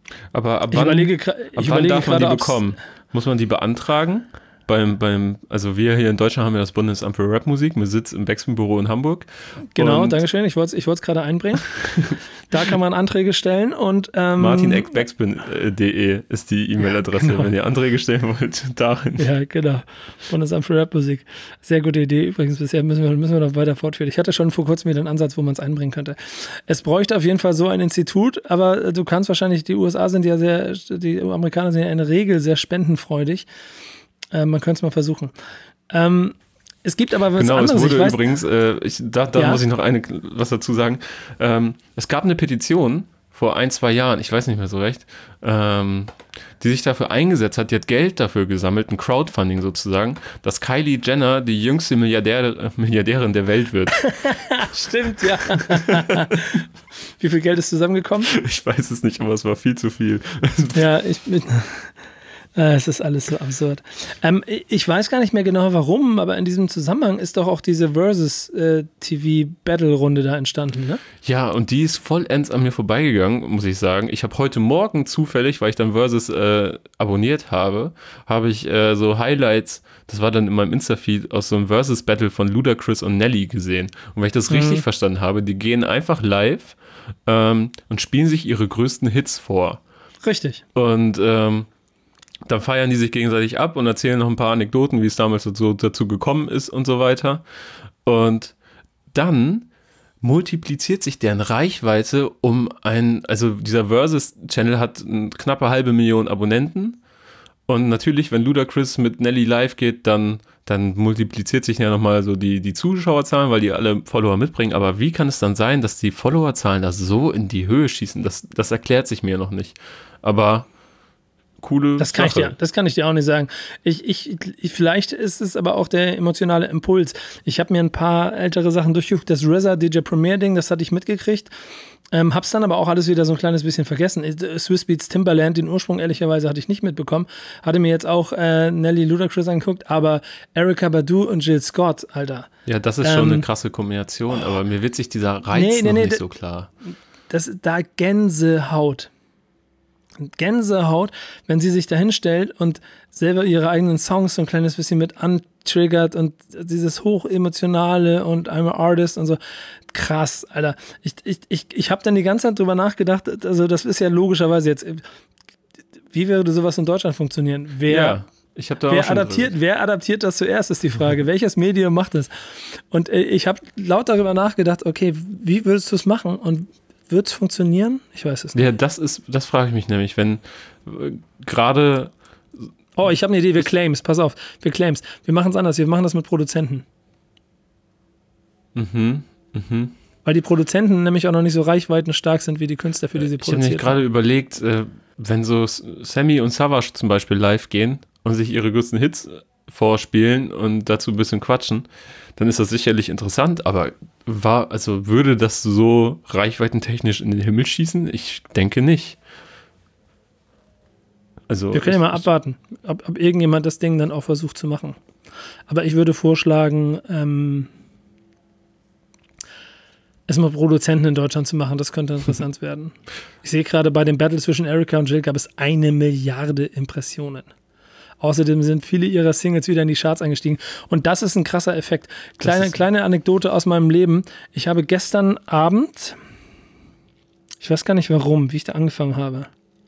Aber ab Ich wann, überlege, gra- ab ich wann überlege darf man die gerade, ob's- bekommen? Muss man die beantragen? Beim, beim, also wir hier in Deutschland haben ja das Bundesamt für Rapmusik mit Sitz im Wechselbüro in Hamburg. Genau, Und Dankeschön. Ich wollte es ich wollte es gerade einbringen. Da kann man Anträge stellen und ähm, martin at backspin punkt de ist die E-Mail-Adresse, Genau. wenn ihr Anträge stellen wollt. Dahin. Ja, genau. Bundesamt für Rapmusik. Sehr gute Idee übrigens. Bisher müssen wir, müssen wir noch weiter fortführen. Ich hatte schon vor kurzem wieder einen Ansatz, wo man es einbringen könnte. Es bräuchte auf jeden Fall so ein Institut, aber du kannst wahrscheinlich, die U S A sind ja sehr, die Amerikaner sind ja in der Regel sehr spendenfreudig. Äh, man könnte es mal versuchen. Ähm, es gibt aber was Genau, anderes. es wurde ich weiß, übrigens, äh, ich, da, da Ja. muss ich noch eine, was dazu sagen. Ähm, es gab eine Petition vor ein, zwei Jahren, ich weiß nicht mehr so recht, ähm, die sich dafür eingesetzt hat, die hat Geld dafür gesammelt, ein Crowdfunding sozusagen, dass Kylie Jenner die jüngste Milliardär, äh, Milliardärin der Welt wird. Stimmt, ja. Wie viel Geld ist zusammengekommen? Ich weiß es nicht, aber es war viel zu viel. Ja, ich bin. Äh, Es ist alles so absurd. Ähm, ich weiß gar nicht mehr genau warum, aber in diesem Zusammenhang ist doch auch diese Versus-T V-Battle-Runde da entstanden, ne? Ja, und die ist vollends an mir vorbeigegangen, muss ich sagen. Ich habe heute Morgen zufällig, weil ich dann Versus äh, abonniert habe, habe ich äh, so Highlights, das war dann in meinem Insta-Feed, aus so einem Versus-Battle von Ludacris und Nelly gesehen. Und wenn ich das richtig Mhm. verstanden habe, die gehen einfach live ähm, und spielen sich ihre größten Hits vor. Richtig. Und ähm, dann feiern die sich gegenseitig ab und erzählen noch ein paar Anekdoten, wie es damals so dazu gekommen ist und so weiter. Und dann multipliziert sich deren Reichweite um ein, also dieser Versus-Channel hat eine knappe halbe Million Abonnenten. Und natürlich, wenn Ludacris mit Nelly live geht, dann, dann multipliziert sich ja nochmal so die, die Zuschauerzahlen, weil die alle Follower mitbringen. Aber wie kann es dann sein, dass die Followerzahlen da so in die Höhe schießen? Das, das erklärt sich mir noch nicht. Aber coole Das kann, ich Sache. dir, das kann ich dir auch nicht sagen. Ich, ich, ich, vielleicht ist es aber auch der emotionale Impuls. Ich habe mir ein paar ältere Sachen durchgeguckt. Das R Z A D J Premier Ding, das hatte ich mitgekriegt. Ähm, hab's dann aber auch alles wieder so ein kleines bisschen vergessen. Swiss Beats Timbaland, den Ursprung ehrlicherweise hatte ich nicht mitbekommen. Hatte mir jetzt auch äh, Nelly Ludacris angeguckt, aber Erykah Badu und Jill Scott, Alter. Ja, das ist schon Ähm, eine krasse Kombination, aber mir wird sich dieser Reiz Nee, nee, noch nee, nicht d- so klar. Das da Gänsehaut. Gänsehaut, wenn sie sich da hinstellt und selber ihre eigenen Songs so ein kleines bisschen mit antriggert und dieses hochemotionale und I'm a Artist und so. Krass, Alter. Ich, ich, ich, ich habe dann die ganze Zeit drüber nachgedacht, also das ist ja logischerweise jetzt, wie würde sowas in Deutschland funktionieren? Wer, Ja, ich habe da wer auch schon adaptiert, wer adaptiert das zuerst, ist die Frage. Welches Medium macht das? Und äh, ich habe laut darüber nachgedacht, okay, wie würdest du es machen und wird es funktionieren? Ich weiß es nicht. Ja, das ist, das frage ich mich nämlich, wenn äh, gerade, Oh, ich habe eine Idee, wir Claims, pass auf, wir Claims. Wir machen es anders, wir machen das mit Produzenten. mhm, mhm. Weil die Produzenten nämlich auch noch nicht so reichweitenstark sind wie die Künstler, für die sie Ich habe nämlich produziert gerade überlegt, äh, wenn so S- Sammy und Savage zum Beispiel live gehen und sich ihre größten Hits äh, vorspielen und dazu ein bisschen quatschen, dann ist das sicherlich interessant, aber war, also würde das so reichweitentechnisch in den Himmel schießen? Ich denke nicht. Also Wir können ja ich- mal abwarten, ob, ob irgendjemand das Ding dann auch versucht zu machen. Aber ich würde vorschlagen, ähm, es mal Produzenten in Deutschland zu machen. Das könnte interessant werden. Ich sehe gerade, bei dem Battle zwischen Erykah und Jill gab es eine Milliarde Impressionen. Außerdem sind viele ihrer Singles wieder in die Charts eingestiegen. Und das ist ein krasser Effekt. Kleine, ist- kleine Anekdote aus meinem Leben. Ich habe gestern Abend, ich weiß gar nicht warum, wie ich da angefangen habe.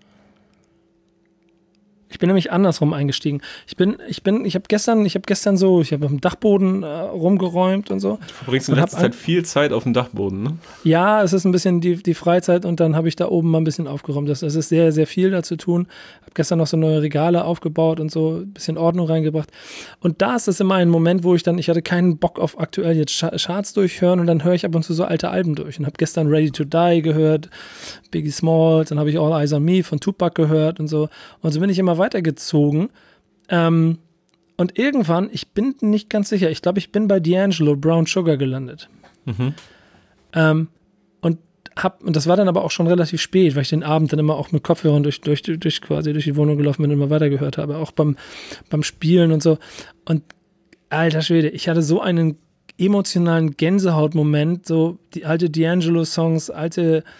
Ich bin nämlich andersrum eingestiegen. Ich bin, ich bin, ich habe gestern, ich habe gestern so, ich habe auf dem Dachboden äh, rumgeräumt und so. Du verbringst in und hab letzter ein- Zeit viel Zeit auf dem Dachboden, ne? Ja, es ist ein bisschen die, die Freizeit und dann habe ich da oben mal ein bisschen aufgeräumt. Das, das ist sehr, sehr viel da zu tun. Habe gestern noch so neue Regale aufgebaut und so ein bisschen Ordnung reingebracht. Und da ist es immer ein Moment, wo ich dann, ich hatte keinen Bock auf aktuell jetzt Cha- Charts durchhören und dann höre ich ab und zu so alte Alben durch und habe gestern Ready to Die gehört, Biggie Smalls, dann habe ich All Eyes on Me von Tupac gehört und so. Und so bin ich immer weitergezogen. Ähm, und irgendwann, ich bin nicht ganz sicher, ich glaube, ich bin bei D'Angelo Brown Sugar gelandet. Mhm. Ähm, und hab, und das war dann aber auch schon relativ spät, weil ich den Abend dann immer auch mit Kopfhörern durch, durch, durch quasi durch die Wohnung gelaufen bin und immer weitergehört habe, auch beim, beim Spielen und so. Und alter Schwede, ich hatte so einen emotionalen Gänsehautmoment, so die alte D'Angelo-Songs, alte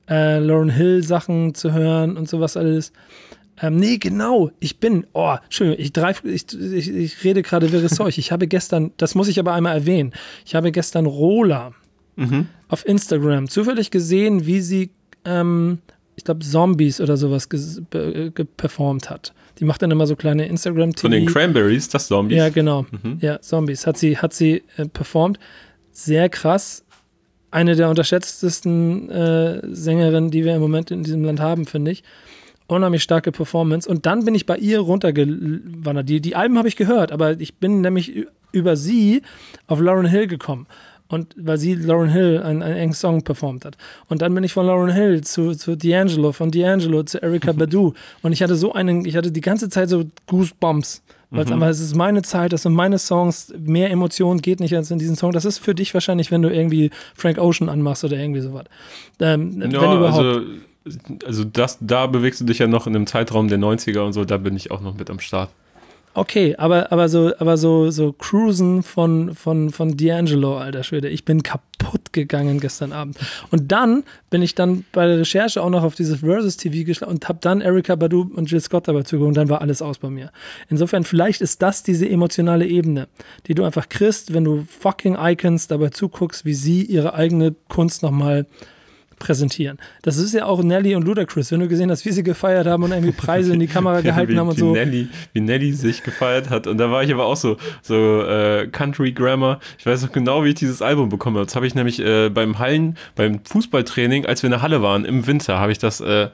äh, Lauryn Hill Sachen zu hören und sowas alles. Ähm, nee, genau, ich bin, oh, Entschuldigung, ich, dreif, ich, ich, ich rede gerade wirres Zeug. Ich habe gestern, das muss ich aber einmal erwähnen, ich habe gestern Rola mhm. auf Instagram zufällig gesehen, wie sie, ähm, ich glaube, Zombies oder sowas ges- be- ge- performt hat. Die macht dann immer so kleine Instagram-T V. Von den Cranberries, das Zombies? Ja, genau, mhm. ja, Zombies, hat sie, hat sie äh, performt. Sehr krass. Eine der unterschätztesten äh, Sängerinnen, die wir im Moment in diesem Land haben, finde ich. Unheimlich starke Performance. Und dann bin ich bei ihr runtergewandert. Die, die Alben habe ich gehört, aber ich bin nämlich über sie auf Lauryn Hill gekommen. Und weil sie Lauryn Hill einen, einen engen Song performt hat. Und dann bin ich von Lauryn Hill zu, zu D'Angelo, von D'Angelo zu Erykah Badu. Und ich hatte so einen, ich hatte die ganze Zeit so Goosebumps. Weil es mhm. aber es ist meine Zeit, das sind meine Songs, mehr Emotionen geht nicht als in diesem Song. Das ist für dich wahrscheinlich, wenn du irgendwie Frank Ocean anmachst oder irgendwie sowas. Ähm, ja, wenn überhaupt. Also Also das, da bewegst du dich ja noch in einem Zeitraum der neunziger und so, da bin ich auch noch mit am Start. Okay, aber, aber so, aber so, so Cruisen von, von, von D'Angelo, alter Schwede, ich bin kaputt gegangen gestern Abend. Und dann bin ich dann bei der Recherche auch noch auf dieses Versus-T V geschlagen und habe dann Erykah Badu und Jill Scott dabei zugehört und dann war alles aus bei mir. Insofern, vielleicht ist das diese emotionale Ebene, die du einfach kriegst, wenn du fucking Icons dabei zuguckst, wie sie ihre eigene Kunst nochmal präsentieren. Das ist ja auch Nelly und Ludacris, wenn du gesehen hast, wie sie gefeiert haben und irgendwie Preise in die Kamera gehalten ja, wie, haben und wie so. Nelly, wie Nelly sich gefeiert hat und da war ich aber auch so, so äh, Country Grammar. Ich weiß noch genau, wie ich dieses Album bekommen habe. Das habe ich nämlich äh, beim Hallen, beim Fußballtraining, als wir in der Halle waren, im Winter, habe ich das äh,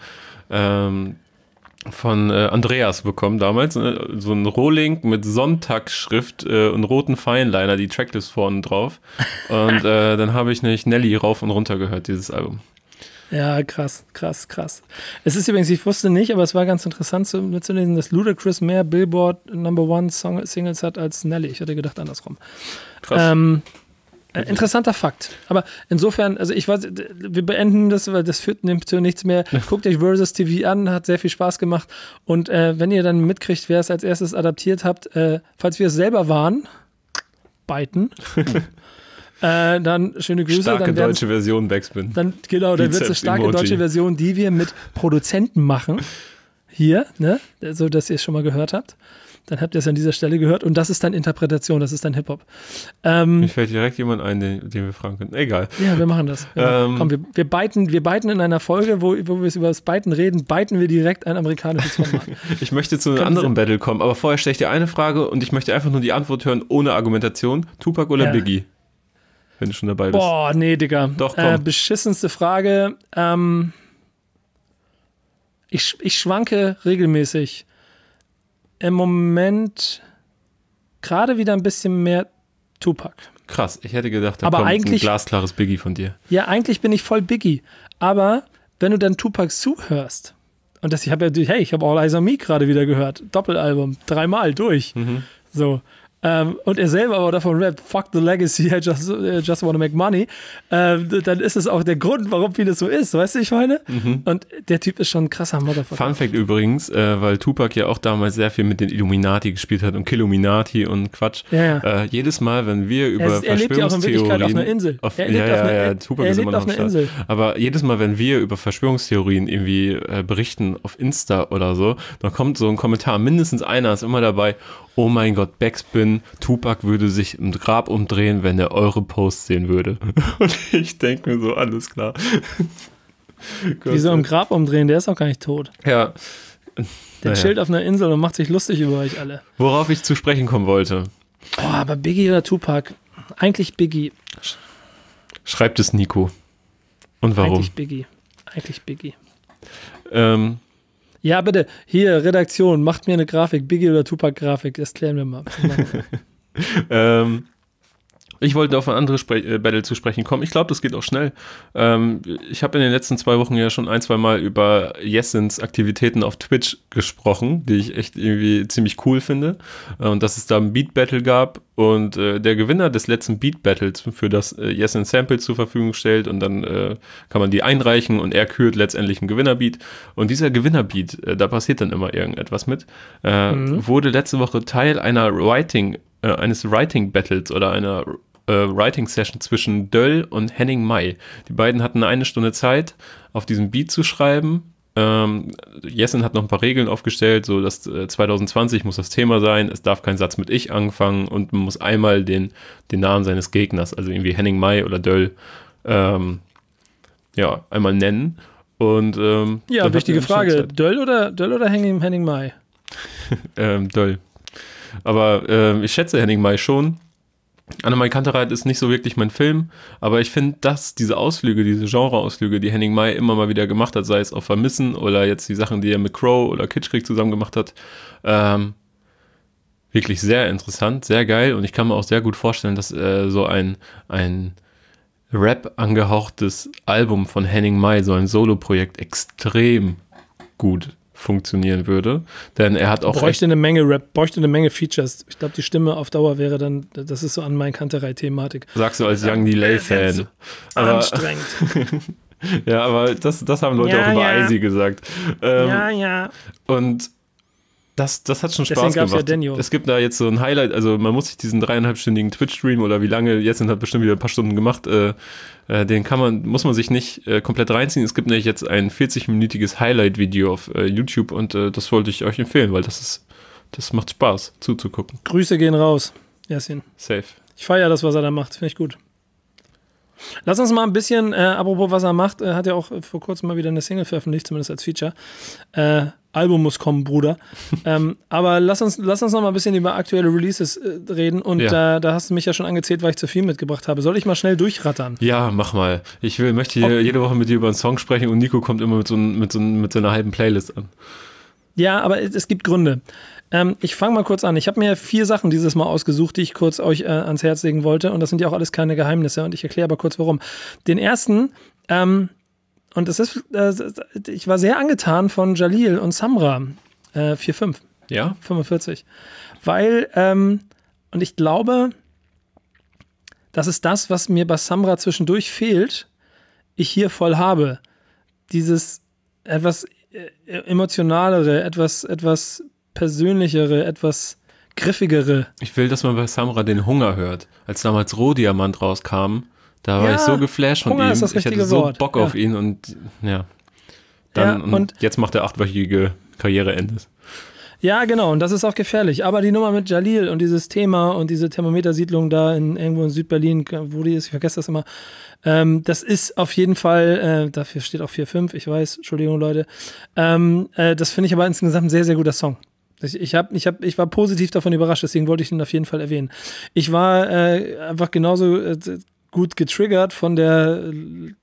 ähm, von äh, Andreas bekommen damals, ne? So ein Rohling mit Sonntagsschrift äh, und roten Fineliner, die Tracklist vorne drauf und äh, dann habe ich nämlich Nelly rauf und runter gehört, dieses Album. Ja, krass, krass, krass. Es ist übrigens, ich wusste nicht, aber es war ganz interessant zu, mitzulesen, dass Ludacris mehr Billboard Number One Song, Singles hat als Nelly. Ich hatte gedacht andersrum. Krass. Ähm, äh, interessanter Fakt. Aber insofern, also ich weiß, wir beenden das, weil das führt zu nichts mehr. Guckt euch Versus T V an, hat sehr viel Spaß gemacht. Und äh, wenn ihr dann mitkriegt, wer es als erstes adaptiert habt, äh, falls wir es selber waren, biten. Äh, dann schöne Grüße. Starke dann deutsche Version Backspin. Dann, genau, dann wird es eine starke Emoji. deutsche Version, die wir mit Produzenten machen. Hier, ne? So, dass ihr es schon mal gehört habt. Dann habt ihr es an dieser Stelle gehört. Und das ist dann Interpretation, das ist dann Hip-Hop. Ähm, Mir fällt direkt jemand ein, den, den wir fragen können. Egal. Ja, wir machen das. Wir machen, Ähm, komm, wir, wir, biten, wir biten in einer Folge, wo, wo wir über das Biten reden, biten wir direkt ein amerikanisches Format. Ich möchte zu einem anderen Battle kommen, aber vorher stelle ich dir eine Frage und ich möchte einfach nur die Antwort hören, ohne Argumentation. Tupac oder Ja. Biggie? Wenn du schon dabei bist. Boah, nee, Digga. Doch, komm. Äh, beschissenste Frage. Ähm, ich, ich schwanke regelmäßig. Im Moment gerade wieder ein bisschen mehr Tupac. Krass, ich hätte gedacht, da Aber kommt eigentlich- ein glasklares Biggie von dir. Ja, eigentlich bin ich voll Biggie. Aber wenn du dann Tupac zuhörst, und das, ich habe ja, hey, ich habe All Eyes on Me gerade wieder gehört. Doppelalbum, dreimal durch. Mhm. So. Ähm, und er selber aber davon rappt, fuck the legacy, I just, uh, just wanna make money, ähm, dann ist es auch der Grund, warum vieles so ist, weißt du, ich meine? Mhm. Und der Typ ist schon ein krasser Motherfucker. Fun Fact übrigens, äh, weil Tupac ja auch damals sehr viel mit den Illuminati gespielt hat und Killuminati und Quatsch. Ja, ja. Äh, jedes Mal, wenn wir über Er, ist, er lebt ja auch in Wirklichkeit auf einer Insel. Auf, er ja, lebt ja, auf einer, ja, er, Tupac er ist lebt immer noch auf einer am Start. Insel. Aber jedes Mal, wenn wir über Verschwörungstheorien irgendwie äh, berichten auf Insta oder so, dann kommt so ein Kommentar, mindestens einer ist immer dabei, oh mein Gott, Backspin, Tupac würde sich im Grab umdrehen, wenn er eure Posts sehen würde. Und ich denke mir so, alles klar. Wieso im Grab umdrehen? Der ist auch gar nicht tot. Ja. Der Naja. chillt auf einer Insel und macht sich lustig über euch alle. Worauf ich zu sprechen kommen wollte. Oh, aber Biggie oder Tupac? Eigentlich Biggie. Schreibt es Nico. Und warum? Eigentlich Biggie. Eigentlich Biggie. Ähm, Ja, bitte, hier, Redaktion, macht mir eine Grafik, Biggie oder Tupac-Grafik, das klären wir mal. ähm, ich wollte auf ein anderes Spre- äh, Battle zu sprechen kommen. Ich glaube, das geht auch schnell. Ähm, ich habe in den letzten zwei Wochen ja schon ein, zwei Mal über Yessins Aktivitäten auf Twitch gesprochen, die ich echt irgendwie ziemlich cool finde. Äh, und dass es da ein Beat-Battle gab und äh, der Gewinner des letzten Beat-Battles, für das äh, Yessin Samples zur Verfügung stellt und dann äh, kann man die einreichen und er kürt letztendlich einen Gewinnerbeat. Und dieser Gewinnerbeat, äh, da passiert dann immer irgendetwas mit, äh, Mhm. wurde letzte Woche Teil einer Writing, äh, eines Writing-Battles oder einer äh, äh, Writing-Session zwischen Döll und Henning May. Die beiden hatten eine Stunde Zeit, auf diesem Beat zu schreiben. Ähm, Jessin hat noch ein paar Regeln aufgestellt, so dass äh, zwanzig zwanzig muss das Thema sein, es darf kein Satz mit Ich anfangen und man muss einmal den, den Namen seines Gegners, also irgendwie Henning May oder Döll, ähm, ja, einmal nennen. Und, ähm, ja, wichtige Frage, Döll oder, Döll oder Henning, Henning May? ähm, Döll. Aber ähm, ich schätze Henning May schon. Annemai Kantereit ist nicht so wirklich mein Film, aber ich finde, dass diese Ausflüge, diese Genre-Ausflüge, die Henning May immer mal wieder gemacht hat, sei es auf Vermissen oder jetzt die Sachen, die er mit Crow oder Kitschkrieg zusammen gemacht hat, ähm, wirklich sehr interessant, sehr geil und ich kann mir auch sehr gut vorstellen, dass äh, so ein, ein Rap angehauchtes Album von Henning May, so ein Solo-Projekt, extrem gut funktionieren würde, denn er hat auch bräuchte eine Menge Rap, bräuchte eine Menge Features. Ich glaube, die Stimme auf Dauer wäre dann, das ist so an mein Kanterei-Thematik. Sagst du als Young Delay-Fan. Anstrengend. Ja, aber das, das haben Leute ja, auch über ja. Eisi gesagt. Ähm, ja, ja. Und das, das hat schon Deswegen Spaß gemacht. Ja es gibt da jetzt so ein Highlight, also man muss sich diesen dreieinhalbstündigen Twitch-Stream oder wie lange, jetzt sind halt bestimmt wieder ein paar Stunden gemacht, äh, äh, den kann man, muss man sich nicht äh, komplett reinziehen. Es gibt nämlich jetzt ein vierzig-minütiges Highlight-Video auf äh, YouTube und äh, das wollte ich euch empfehlen, weil das ist, das macht Spaß zuzugucken. Grüße gehen raus, Jessin. Safe. Ich feiere das, was er da macht, finde ich gut. Lass uns mal ein bisschen, äh, apropos was er macht, er hat ja auch vor kurzem mal wieder eine Single veröffentlicht, zumindest als Feature. Äh, Album muss kommen, Bruder. ähm, aber lass uns, lass uns noch mal ein bisschen über aktuelle Releases äh, reden und ja. äh, da hast du mich ja schon angezählt, weil ich zu viel mitgebracht habe. Soll ich mal schnell durchrattern? Ja, mach mal. Ich will, möchte hier okay. jede Woche mit dir über einen Song sprechen und Nico kommt immer mit so, mit so, mit so einer halben Playlist an. Ja, aber es, es gibt Gründe. Ähm, ich fange mal kurz an. Ich habe mir vier Sachen dieses Mal ausgesucht, die ich kurz euch äh, ans Herz legen wollte und das sind ja auch alles keine Geheimnisse und ich erkläre aber kurz warum. Den ersten, ähm, und das ist, äh, ich war sehr angetan von Jalil und Samra, äh, vier fünf. Ja? fünfundvierzig. Weil, ähm, und ich glaube, das ist das, was mir bei Samra zwischendurch fehlt, ich hier voll habe. Dieses etwas äh, emotionalere, etwas, etwas persönlichere, etwas griffigere. Ich will, dass man bei Samra den Hunger hört. Als damals Rohdiamant rauskam, da war ja, ich so geflasht von Hunger ihm. Ist das ich hatte so Wort. Bock ja. auf ihn und ja. Dann, ja, und, und jetzt macht der achtwöchige Karriereende. Ja, genau, und das ist auch gefährlich. Aber die Nummer mit Jalil und dieses Thema und diese Thermometersiedlung da in, irgendwo in Südberlin, wo die ist, ich vergesse das immer, ähm, das ist auf jeden Fall, äh, dafür steht auch vier fünf, ich weiß, Entschuldigung Leute, ähm, äh, das finde ich aber insgesamt ein sehr, sehr guter Song. Ich, ich, hab, ich, hab, ich war positiv davon überrascht, deswegen wollte ich ihn auf jeden Fall erwähnen. Ich war äh, einfach genauso äh, gut getriggert von der L-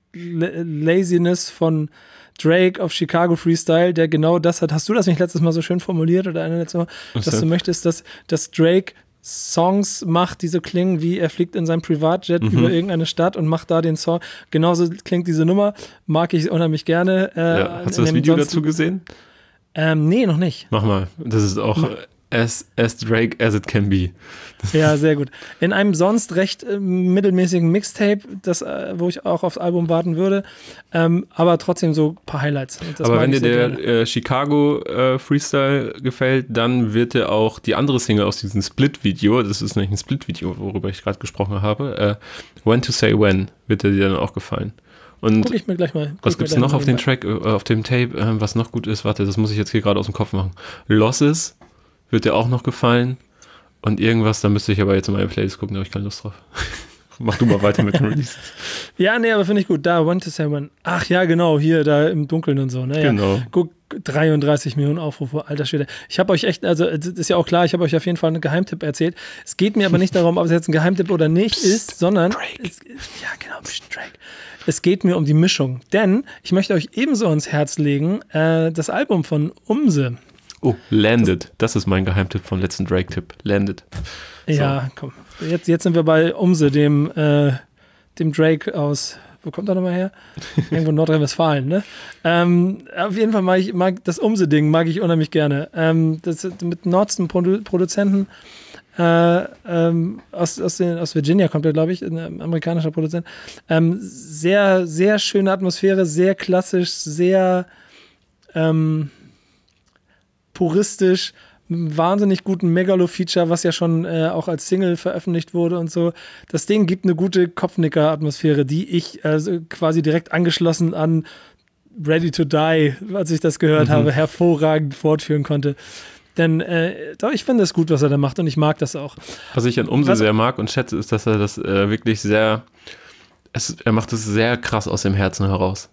Laziness von Drake auf Chicago Freestyle, der genau das hat. Hast du das nicht letztes Mal so schön formuliert oder eine letzte Mal, dass du möchtest, dass, dass Drake Songs macht, die so klingen, wie er fliegt in seinem Privatjet mhm. über irgendeine Stadt und macht da den Song. Genauso klingt diese Nummer, mag ich unheimlich gerne. Äh, ja. Hast du das Video dazu gesehen? Ähm, nee, noch nicht. Mach mal. Das ist auch as, as Drake as it can be. Das ja, sehr gut. In einem sonst recht äh, mittelmäßigen Mixtape, das, äh, wo ich auch aufs Album warten würde, ähm, aber trotzdem so ein paar Highlights. Aber wenn dir der äh, Chicago äh, Freestyle gefällt, dann wird dir auch die andere Single aus diesem Split-Video, das ist nämlich ein Split-Video, worüber ich gerade gesprochen habe, äh, When to Say When, wird dir dann auch gefallen. Und guck ich mir gleich mal. Was gibt's noch auf dem Track, äh, auf dem Tape, äh, was noch gut ist? Warte, das muss ich jetzt hier gerade aus dem Kopf machen. Losses wird dir auch noch gefallen. Und irgendwas, da müsste ich aber jetzt in meine Playlist gucken, da habe ich keine Lust drauf. Mach du mal weiter mit dem Release. Ja, nee, aber finde ich gut. Da, One to Say One. Ach ja, genau, hier, da im Dunkeln und so. Ne? Genau. Ja. Guck, dreiunddreißig Millionen Aufrufe, alter Schwede. Ich habe euch echt, also das ist ja auch klar, ich habe euch auf jeden Fall einen Geheimtipp erzählt. Es geht mir aber nicht darum, ob es jetzt ein Geheimtipp oder nicht Psst, ist, sondern es, ja, genau, Psst, Drake. Es geht mir um die Mischung. Denn ich möchte euch ebenso ans Herz legen, äh, das Album von Umse. Oh, Landed. Das, das ist mein Geheimtipp vom letzten Drake-Tipp. Landed. So. Ja, komm. Jetzt, jetzt sind wir bei Umse, dem, äh, dem Drake aus, wo kommt er nochmal her? Irgendwo in Nordrhein-Westfalen, ne? Ähm, auf jeden Fall mag ich mag das Umse-Ding, mag ich unheimlich gerne. Ähm, das mit Nordsten Produ- Produzenten äh, ähm, aus, aus, den, aus Virginia kommt er, glaube ich, ein amerikanischer Produzent. Ähm, sehr, sehr schöne Atmosphäre, sehr klassisch, sehr ähm, puristisch, einem wahnsinnig guten Megalo-Feature, was ja schon äh, auch als Single veröffentlicht wurde und so. Das Ding gibt eine gute Kopfnicker-Atmosphäre, die ich also quasi direkt angeschlossen an Ready to Die, als ich das gehört mhm. habe, hervorragend fortführen konnte. Denn äh, doch, ich finde es gut, was er da macht und ich mag das auch. Was ich an Umse sehr mag und schätze, ist, dass er das äh, wirklich sehr, es, er macht es sehr krass aus dem Herzen heraus.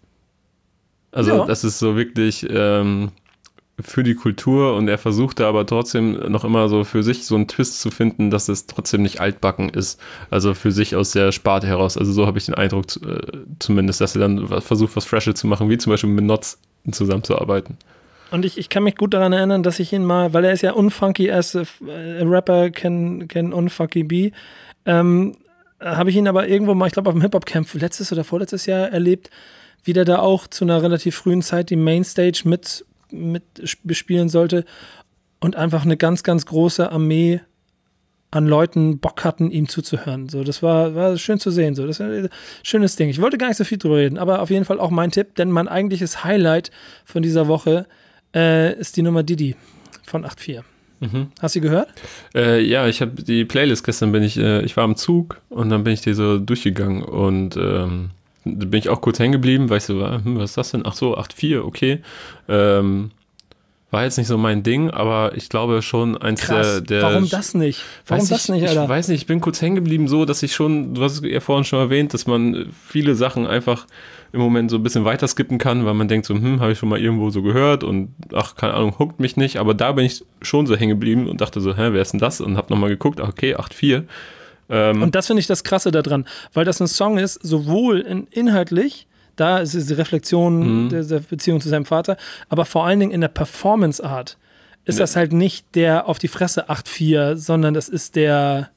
Also ja. Das ist so wirklich ähm, für die Kultur und er versucht da aber trotzdem noch immer so für sich so einen Twist zu finden, dass es trotzdem nicht altbacken ist. Also für sich aus der Sparte heraus. Also so habe ich den Eindruck äh, zumindest, dass er dann versucht, was Freshes zu machen, wie zum Beispiel mit Notz zusammenzuarbeiten. Und ich, ich kann mich gut daran erinnern, dass ich ihn mal, weil er ist ja unfunky as a, a rapper can, can unfunky be, ähm, habe ich ihn aber irgendwo mal, ich glaube auf dem Hip-Hop-Camp letztes oder vorletztes Jahr erlebt, wie der da auch zu einer relativ frühen Zeit die Mainstage mit, mit bespielen sollte und einfach eine ganz, ganz große Armee an Leuten Bock hatten, ihm zuzuhören. So, das war, war schön zu sehen. So, das ist ein schönes Ding. Ich wollte gar nicht so viel drüber reden, aber auf jeden Fall auch mein Tipp, denn mein eigentliches Highlight von dieser Woche äh, ist die Nummer Didi von acht vier. Mhm. Hast du sie gehört? Äh, ja, ich habe die Playlist gestern, bin ich, äh, ich war am Zug und dann bin ich die so durchgegangen und ähm, da bin ich auch kurz hängen geblieben, weil ich so war, hm, was ist das denn? Ach so, acht vier, okay. Ähm, War jetzt nicht so mein Ding, aber ich glaube schon eins Krass. der, der... Warum das nicht? Warum weiß das ich, nicht, Alter? Ich weiß nicht, ich bin kurz hängen geblieben so, dass ich schon, du hast es ja vorhin schon erwähnt, dass man viele Sachen einfach im Moment so ein bisschen weiter skippen kann, weil man denkt so, hm, habe ich schon mal irgendwo so gehört und ach, keine Ahnung, huckt mich nicht, aber da bin ich schon so hängen geblieben und dachte so, hä, wer ist denn das? Und hab nochmal geguckt, okay, acht vier. Ähm, und das finde ich das Krasse daran, weil das ein Song ist, sowohl in, inhaltlich, da ist es die Reflexion mhm. der, der Beziehung zu seinem Vater, aber vor allen Dingen in der Performance-Art ist nee. das halt nicht der auf die Fresse acht vier, sondern das ist der,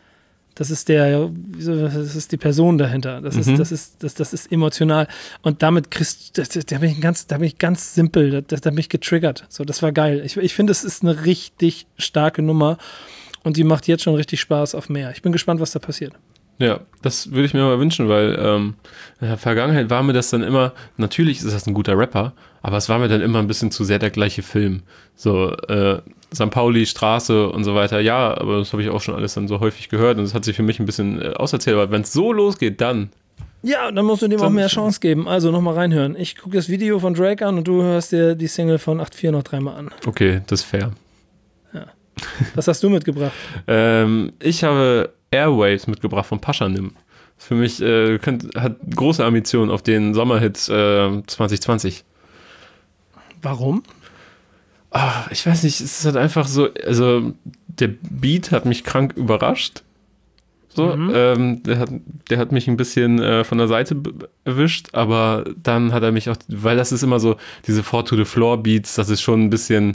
das ist der, das ist die Person dahinter. Das ist, mhm. das ist, das, das ist emotional. Und damit kriegst du, da bin ich ganz, da bin ich ganz simpel, da, da bin ich getriggert. So, das war geil. Ich, ich finde, es ist eine richtig starke Nummer und die macht jetzt schon richtig Spaß auf mehr. Ich bin gespannt, was da passiert. Ja, das würde ich mir mal wünschen, weil ähm, in der Vergangenheit war mir das dann immer, natürlich ist das ein guter Rapper, aber es war mir dann immer ein bisschen zu sehr der gleiche Film. So, äh, Sankt Pauli, Straße und so weiter, ja, aber das habe ich auch schon alles dann so häufig gehört und das hat sich für mich ein bisschen äh, auserzählt, aber wenn es so losgeht, dann... Ja, dann musst du dem auch mehr Chance geben, also nochmal reinhören. Ich gucke das Video von Drake an und du hörst dir die Single von acht vier noch dreimal an. Okay, das ist fair. Ja. Was hast du mitgebracht? ähm, ich habe... Airwaves mitgebracht von Paschanim. Für mich äh, könnt, hat große Ambitionen auf den Sommerhit äh, zwanzig zwanzig. Warum? Ah, ich weiß nicht, es ist halt einfach so, also der Beat hat mich krank überrascht. So, mhm. ähm, der hat, der hat mich ein bisschen äh, von der Seite b- erwischt, aber dann hat er mich auch, weil das ist immer so, diese Four-to-the-Floor-Beats, das ist schon ein bisschen...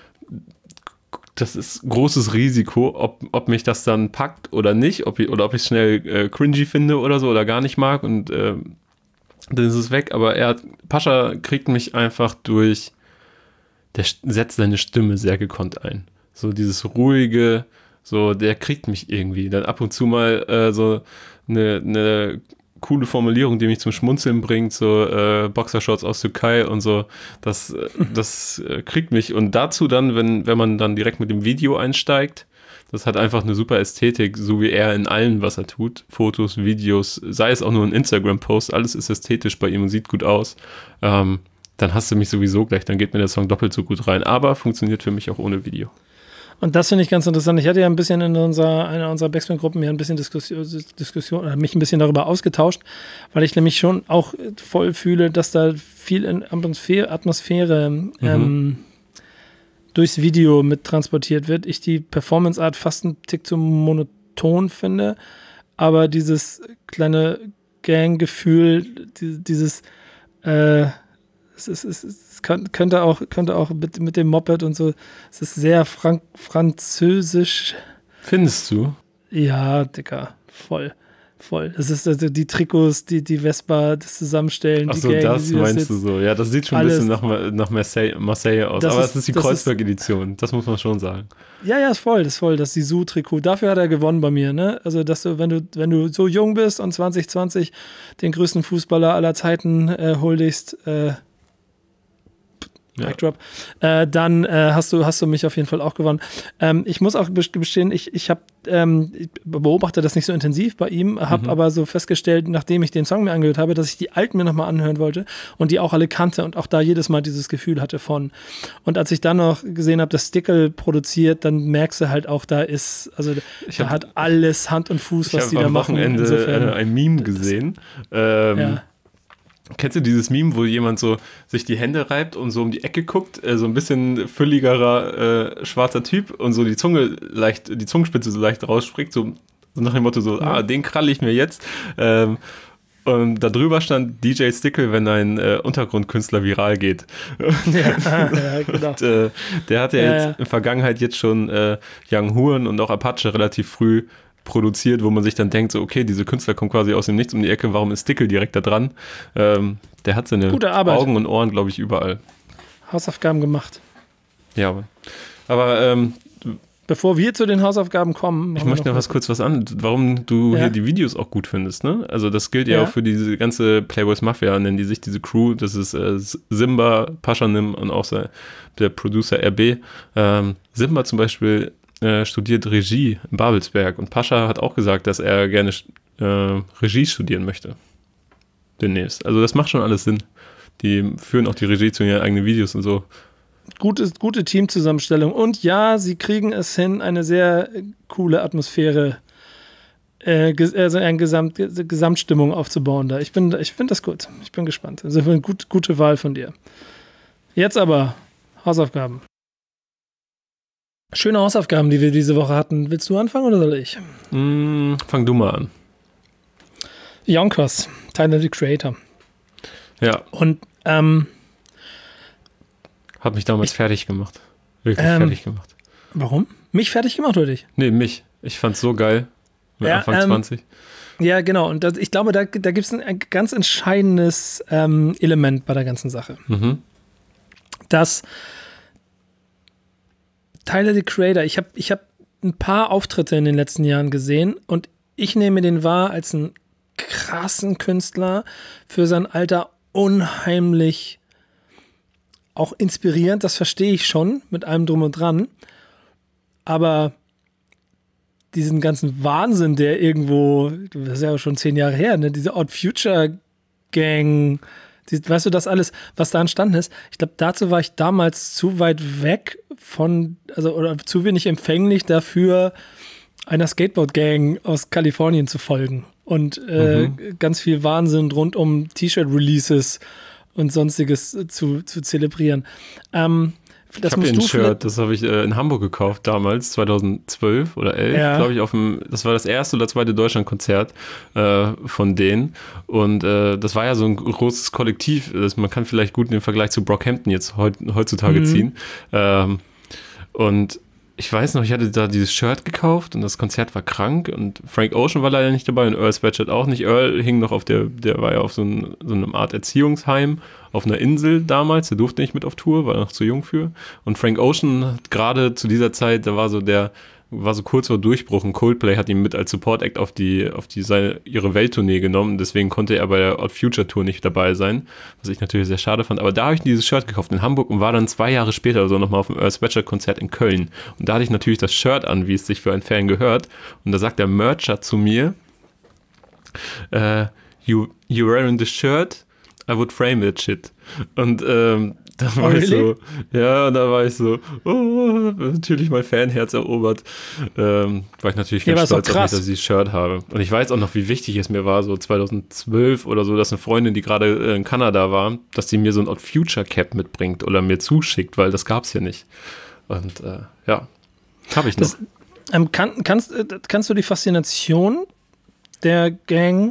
Das ist großes Risiko, ob, ob mich das dann packt oder nicht, ob ich, oder ob ich es schnell äh, cringy finde oder so oder gar nicht mag und äh, dann ist es weg. Aber er hat, Pascha kriegt mich einfach durch, der setzt seine Stimme sehr gekonnt ein. So dieses ruhige, so der kriegt mich irgendwie. Dann ab und zu mal äh, so eine, eine coole Formulierung, die mich zum Schmunzeln bringt, so äh, Boxershorts aus Türkei und so, das, das äh, kriegt mich. Und dazu dann, wenn, wenn man dann direkt mit dem Video einsteigt, das hat einfach eine super Ästhetik, so wie er in allem, was er tut. Fotos, Videos, sei es auch nur ein Instagram-Post, alles ist ästhetisch bei ihm und sieht gut aus. Ähm, dann hast du mich sowieso gleich, dann geht mir der Song doppelt so gut rein. Aber funktioniert für mich auch ohne Video. Und das finde ich ganz interessant. Ich hatte ja ein bisschen in unserer, einer unserer Backspin-Gruppen ja ein bisschen Diskussion, Diskussion oder mich ein bisschen darüber ausgetauscht, weil ich nämlich schon auch voll fühle, dass da viel in Atmosphäre, Atmosphäre mhm. ähm, durchs Video mit transportiert wird. Ich die Performance-Art fast einen Tick zu monoton finde, aber dieses kleine Gang-Gefühl, dieses äh, Es, ist, es, ist, es könnte auch, könnte auch mit, mit dem Moped und so, es ist sehr frank, französisch. Findest du? Ja, Dicker, voll, voll. Das ist also die Trikots, die, die Vespa, das Zusammenstellen, Ach die so, Gang, das die meinst das du so. Ja, das sieht schon alles. ein bisschen nach, nach Marseille, Marseille aus, das aber ist, es ist die Kreuzberg-Edition, das muss man schon sagen. Ja, ja, ist voll, das ist voll, das Sisu-Trikot. Dafür hat er gewonnen bei mir, ne? Also, dass du, wenn du, wenn du so jung bist und zwanzig zwanzig den größten Fußballer aller Zeiten äh, huldigst, äh, Mic Drop. Äh, dann äh, hast du hast du mich auf jeden Fall auch gewonnen. Ähm, ich muss auch bestehen, ich, ich habe ähm, ich beobachte das nicht so intensiv bei ihm, habe mhm. aber so festgestellt, nachdem ich den Song mir angehört habe, dass ich die alten mir nochmal anhören wollte und die auch alle kannte und auch da jedes Mal dieses Gefühl hatte von. Und als ich dann noch gesehen habe, dass Stickle produziert, dann merkst du halt auch, da ist, also ich da hab, hat alles Hand und Fuß, was die da machen. Ich habe am Wochenende Insofern, äh, ein Meme gesehen. Ähm, ja. Kennst du dieses Meme, wo jemand so sich die Hände reibt und so um die Ecke guckt, äh, so ein bisschen fülligerer äh, schwarzer Typ und so die Zunge leicht, die Zungenspitze so leicht rausspringt, so, so nach dem Motto so, ja. ah, den kralle ich mir jetzt. Ähm, und da drüber stand D J Stickle, wenn ein äh, Untergrundkünstler viral geht. Ja, ja, genau. Und, äh, der hat ja, ja jetzt ja. in der Vergangenheit jetzt schon äh, Young Horn und auch Apache relativ früh produziert, wo man sich dann denkt, so okay, diese Künstler kommen quasi aus dem Nichts um die Ecke, warum ist Stickle direkt da dran? Ähm, der hat seine Augen und Ohren, glaube ich, überall. Hausaufgaben gemacht. Ja, aber, aber ähm, bevor wir zu den Hausaufgaben kommen, ich möchte noch was kurz was an, warum du ja. hier die Videos auch gut findest, ne? Also das gilt ja, ja auch für diese ganze Playboys Mafia, nennen die sich diese Crew, das ist äh, Simba, Paschanim und auch der Producer R B. Ähm, Simba zum Beispiel Äh, studiert Regie in Babelsberg und Pascha hat auch gesagt, dass er gerne äh, Regie studieren möchte. Demnächst. Also das macht schon alles Sinn. Die führen auch die Regie zu ihren eigenen Videos und so. Gute, gute Teamzusammenstellung. Und ja, sie kriegen es hin, eine sehr coole Atmosphäre, äh, also eine Gesamt, Gesamtstimmung aufzubauen da. Ich, bin, ich finde das gut. Ich bin gespannt. Also eine gut, gute Wahl von dir. Jetzt aber Hausaufgaben. Schöne Hausaufgaben, die wir diese Woche hatten. Willst du anfangen oder soll ich? Mm, fang du mal an. Yonkers, Tyler, the Creator. Ja. Und, ähm... Hat mich damals ich, fertig gemacht. Wirklich ähm, fertig gemacht. Warum? Mich fertig gemacht oder dich? Nee, mich. Ich fand's so geil. Mit ja, Anfang ähm, zwanzig. Ja, genau. Und das, ich glaube, da, da gibt es ein, ein ganz entscheidendes ähm, Element bei der ganzen Sache. Mhm. Das Tyler, the Creator, ich habe ich hab ein paar Auftritte in den letzten Jahren gesehen und ich nehme den wahr als einen krassen Künstler, für sein Alter unheimlich auch inspirierend, das verstehe ich schon, mit allem drum und dran, aber diesen ganzen Wahnsinn, der irgendwo, das ist ja auch schon zehn Jahre her, ne, diese Odd Future Gang, die, weißt du, das alles, was da entstanden ist, ich glaube, dazu war ich damals zu weit weg von, also oder zu wenig empfänglich dafür, einer Skateboard-Gang aus Kalifornien zu folgen und äh, mhm. ganz viel Wahnsinn rund um T-Shirt-Releases und sonstiges zu, zu zelebrieren. Ähm, das ich habe hier ein Shirt, das habe ich äh, in Hamburg gekauft damals, zweitausendzwölf oder elf, ja. glaube ich, auf dem, das war das erste oder zweite Deutschlandkonzert äh, von denen und äh, das war ja so ein großes Kollektiv, das, man kann vielleicht gut den Vergleich zu Brockhampton jetzt heut, heutzutage mhm. ziehen ähm, und ich weiß noch, ich hatte da dieses Shirt gekauft und das Konzert war krank und Frank Ocean war leider nicht dabei und Earl Sweatshirt auch nicht. Earl hing noch auf der, der war ja auf so, ein, so einer Art Erziehungsheim auf einer Insel damals, der durfte nicht mit auf Tour, war noch zu jung für. Und Frank Ocean hat gerade zu dieser Zeit, da war so der, war so kurz vor Durchbruch und Coldplay hat ihn mit als Support-Act auf die, auf die seine, ihre Welttournee genommen, deswegen konnte er bei der Odd Future Tour nicht dabei sein, was ich natürlich sehr schade fand, aber da habe ich dieses Shirt gekauft in Hamburg und war dann zwei Jahre später oder so nochmal auf dem Earl Sweatshirt Konzert in Köln und da hatte ich natürlich das Shirt an, wie es sich für einen Fan gehört und da sagt der Mercher zu mir, uh, you, you wearing the shirt? I would frame that shit. Und ähm, da war oh, ich really? so, ja, da war ich so, oh, natürlich mein Fanherz erobert. Ähm, war ich natürlich ganz ja, stolz auf mich, dass ich dieses Shirt habe. Und ich weiß auch noch, wie wichtig es mir war, so zweitausendzwölf oder so, dass eine Freundin, die gerade in Kanada war, dass sie mir so ein Odd Future Cap mitbringt oder mir zuschickt, weil das gab's hier nicht. Und äh, ja, habe ich noch. Das, ähm, kann, kannst, kannst du die Faszination der Gang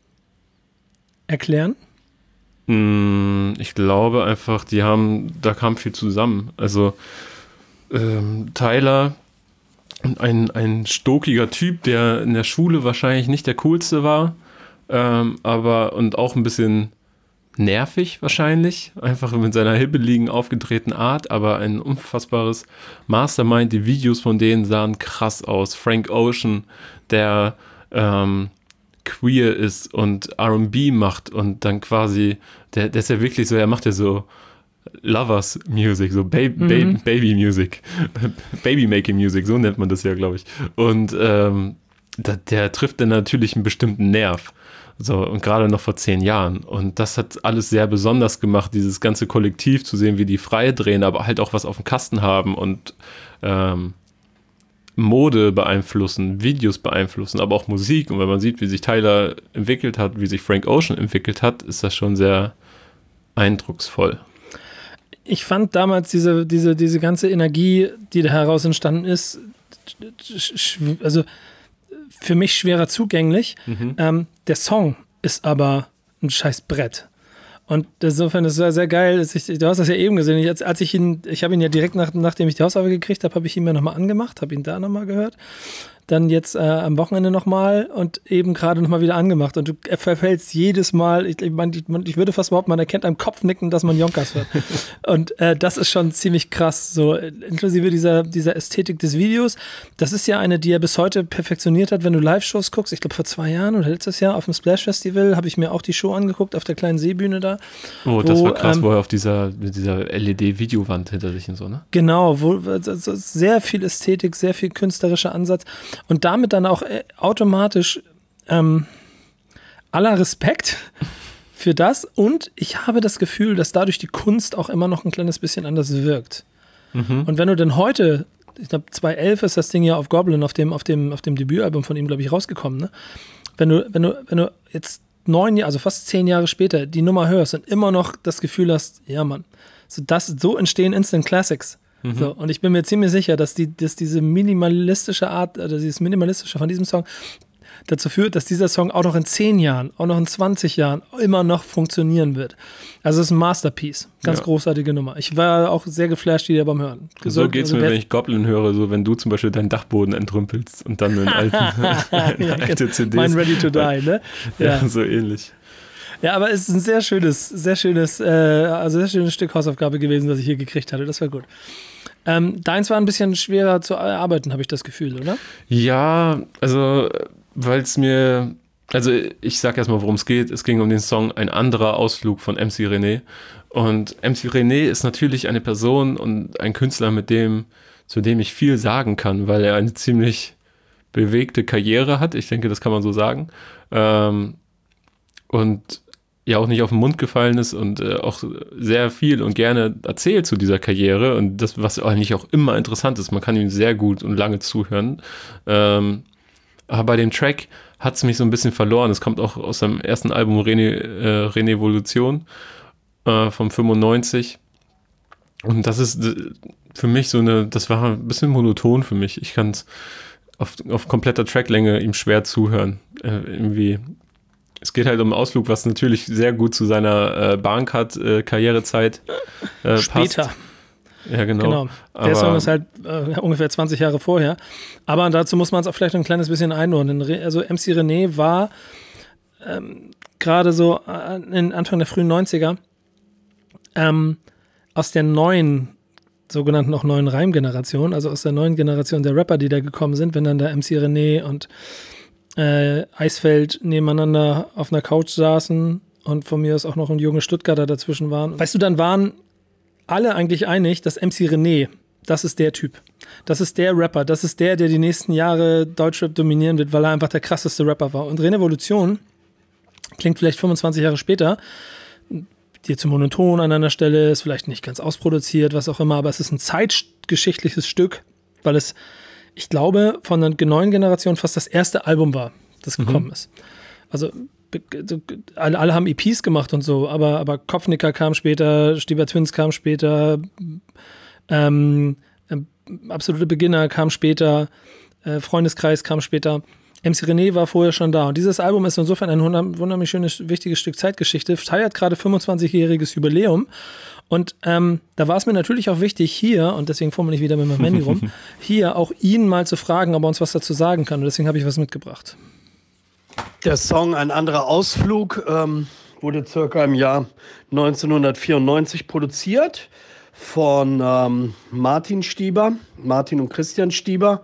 erklären? Ich glaube einfach, die haben, da kam viel zusammen. Also ähm, Tyler, ein, ein stokiger Typ, der in der Schule wahrscheinlich nicht der coolste war, ähm, aber und auch ein bisschen nervig wahrscheinlich, einfach mit seiner hibbeligen, aufgedrehten Art, aber ein unfassbares Mastermind. Die Videos von denen sahen krass aus. Frank Ocean, der ähm, queer ist und R and B macht und dann quasi, der, der ist ja wirklich so, er macht ja so Lovers Music, so ba- ba- Mhm. Baby Music, Baby Making Music, so nennt man das ja, glaube ich. Und ähm, da, der trifft dann natürlich einen bestimmten Nerv. So, und gerade noch vor zehn Jahren. Und das hat alles sehr besonders gemacht, dieses ganze Kollektiv zu sehen, wie die frei drehen, aber halt auch was auf dem Kasten haben und ähm, Mode beeinflussen, Videos beeinflussen, aber auch Musik. Und wenn man sieht, wie sich Tyler entwickelt hat, wie sich Frank Ocean entwickelt hat, ist das schon sehr eindrucksvoll. Ich fand damals diese, diese, diese ganze Energie, die da heraus entstanden ist, sch- also für mich schwerer zugänglich. Mhm. Ähm, der Song ist aber ein scheiß Brett. Und insofern ist es sehr, sehr geil. Dass ich, du hast das ja eben gesehen. Ich, als, als ich ihn, ich habe ihn ja direkt nach, nachdem ich die Hausaufgabe gekriegt habe, habe ich ihn mir nochmal angemacht, habe ihn da nochmal gehört. Dann jetzt äh, am Wochenende nochmal und eben gerade nochmal wieder angemacht. Und du verfällst jedes Mal, ich, ich, mein, ich, ich würde fast behaupten, man erkennt am Kopfnicken, dass man Jonkas hört. Und äh, das ist schon ziemlich krass, so inklusive dieser, dieser Ästhetik des Videos. Das ist ja eine, die er bis heute perfektioniert hat, wenn du Live-Shows guckst. Ich glaube, vor zwei Jahren oder letztes Jahr auf dem Splash Festival habe ich mir auch die Show angeguckt, auf der kleinen Seebühne da. Oh, das wo, war krass, ähm, wo er auf dieser, mit dieser L E D-Videowand hinter sich und so, ne? Genau, wo also sehr viel Ästhetik, sehr viel künstlerischer Ansatz und damit dann auch äh, automatisch ähm, aller Respekt für das und ich habe das Gefühl, dass dadurch die Kunst auch immer noch ein kleines bisschen anders wirkt. Mhm. Und wenn du denn heute, ich glaube zweitausendelf ist das Ding ja auf Goblin, auf dem, auf dem, auf dem Debütalbum von ihm, glaube ich, rausgekommen, ne? Wenn du, wenn du, wenn du jetzt neun Jahre, also fast zehn Jahre später die Nummer hörst und immer noch das Gefühl hast, ja Mann, so, das, so entstehen Instant Classics. Mhm. So, und ich bin mir ziemlich sicher, dass, die, dass diese minimalistische Art, oder dieses Minimalistische von diesem Song dazu führt, dass dieser Song auch noch in zehn Jahren, auch noch in zwanzig Jahren immer noch funktionieren wird. Also es ist ein Masterpiece. Ganz ja. großartige Nummer. Ich war auch sehr geflasht wieder beim Hören. So geht es also mir, wenn ich Goblin höre, so wenn du zum Beispiel deinen Dachboden entrümpelst und dann einen alten ja, alte C Ds. Mein Ready to Die, ne? Ja, ja, so ähnlich. Ja, aber es ist ein sehr schönes, sehr schönes, äh, also sehr schönes Stück Hausaufgabe gewesen, das ich hier gekriegt hatte. Das war gut. Ähm, deins war ein bisschen schwerer zu erarbeiten, habe ich das Gefühl, oder? Ja, also weil es mir, also ich sag erstmal, worum es geht. Es ging um den Song Ein anderer Ausflug von M C René. Und M C René ist natürlich eine Person und ein Künstler, mit dem, zu dem ich viel sagen kann, weil er eine ziemlich bewegte Karriere hat. Ich denke, das kann man so sagen. Ähm, und ja auch nicht auf den Mund gefallen ist und äh, auch sehr viel und gerne erzählt zu dieser Karriere. Und das, was eigentlich auch immer interessant ist, man kann ihm sehr gut und lange zuhören. Ähm, aber bei dem Track hat es mich so ein bisschen verloren. Es kommt auch aus seinem ersten Album René, äh, Renevolution äh, vom fünfundneunzig. Und das ist für mich so eine, das war ein bisschen monoton für mich. Ich kann es auf, auf kompletter Tracklänge ihm schwer zuhören. Äh, irgendwie. Es geht halt um einen Ausflug, was natürlich sehr gut zu seiner äh, Bahncard-Karrierezeit äh, Später. passt. Ja, genau. genau. Der Aber Song ist halt äh, ungefähr zwanzig Jahre vorher. Aber dazu muss man es auch vielleicht ein kleines bisschen einordnen. Also M C René war ähm, gerade so äh, in Anfang der frühen neunziger ähm, aus der neuen, sogenannten auch neuen Reimgeneration, also aus der neuen Generation der Rapper, die da gekommen sind, wenn dann der M C René und äh, Eisfeld nebeneinander auf einer Couch saßen und von mir aus auch noch ein junge Stuttgarter dazwischen waren. Weißt du, dann waren alle eigentlich einig, dass M C René, das ist der Typ. Das ist der Rapper. Das ist der, der die nächsten Jahre Deutschrap dominieren wird, weil er einfach der krasseste Rapper war. Und Renevolution klingt vielleicht fünfundzwanzig Jahre später, die zu monoton an einer Stelle, ist vielleicht nicht ganz ausproduziert, was auch immer, aber es ist ein zeitgeschichtliches Stück, weil es, ich glaube, von der neuen Generation fast das erste Album war, das gekommen mhm. ist. Also alle, alle haben E Ps gemacht und so, aber, aber Kopfnicker kam später, Stieber Twins kam später, ähm, äh, Absolute Beginner kam später, äh, Freundeskreis kam später. M C René war vorher schon da. Und dieses Album ist insofern ein wunderlich schönes, wichtiges Stück Zeitgeschichte. Feiert gerade fünfundzwanzigjähriges Jubiläum. Und ähm, da war es mir natürlich auch wichtig, hier, und deswegen fummel ich wieder mit meinem Handy rum, hier auch ihn mal zu fragen, ob er uns was dazu sagen kann. Und deswegen habe ich was mitgebracht. Der Song Ein anderer Ausflug ähm, wurde circa im Jahr neunzehnhundertvierundneunzig produziert von ähm, Martin Stieber, Martin und Christian Stieber,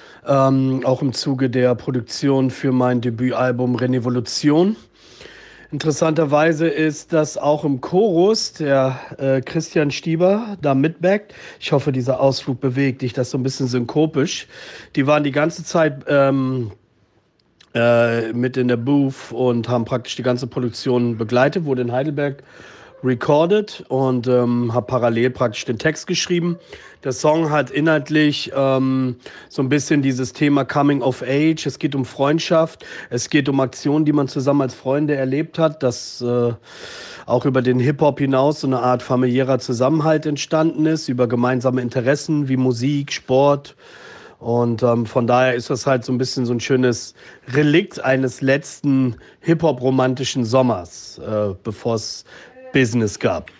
ähm, auch im Zuge der Produktion für mein Debütalbum Renevolution. Interessanterweise ist das auch im Chorus der äh, Christian Stieber da mitbackt. Ich hoffe, dieser Ausflug bewegt dich, das ist so ein bisschen synkopisch. Die waren die ganze Zeit ähm, äh, mit in der Booth und haben praktisch die ganze Produktion begleitet, wurde in Heidelberg recorded und ähm, habe parallel praktisch den Text geschrieben. Der Song hat inhaltlich ähm, so ein bisschen dieses Thema Coming of Age. Es geht um Freundschaft, es geht um Aktionen, die man zusammen als Freunde erlebt hat, dass äh, auch über den Hip-Hop hinaus so eine Art familiärer Zusammenhalt entstanden ist, über gemeinsame Interessen wie Musik, Sport. Und ähm, von daher ist das halt so ein bisschen so ein schönes Relikt eines letzten Hip-Hop-romantischen Sommers, äh, bevor es Business gab.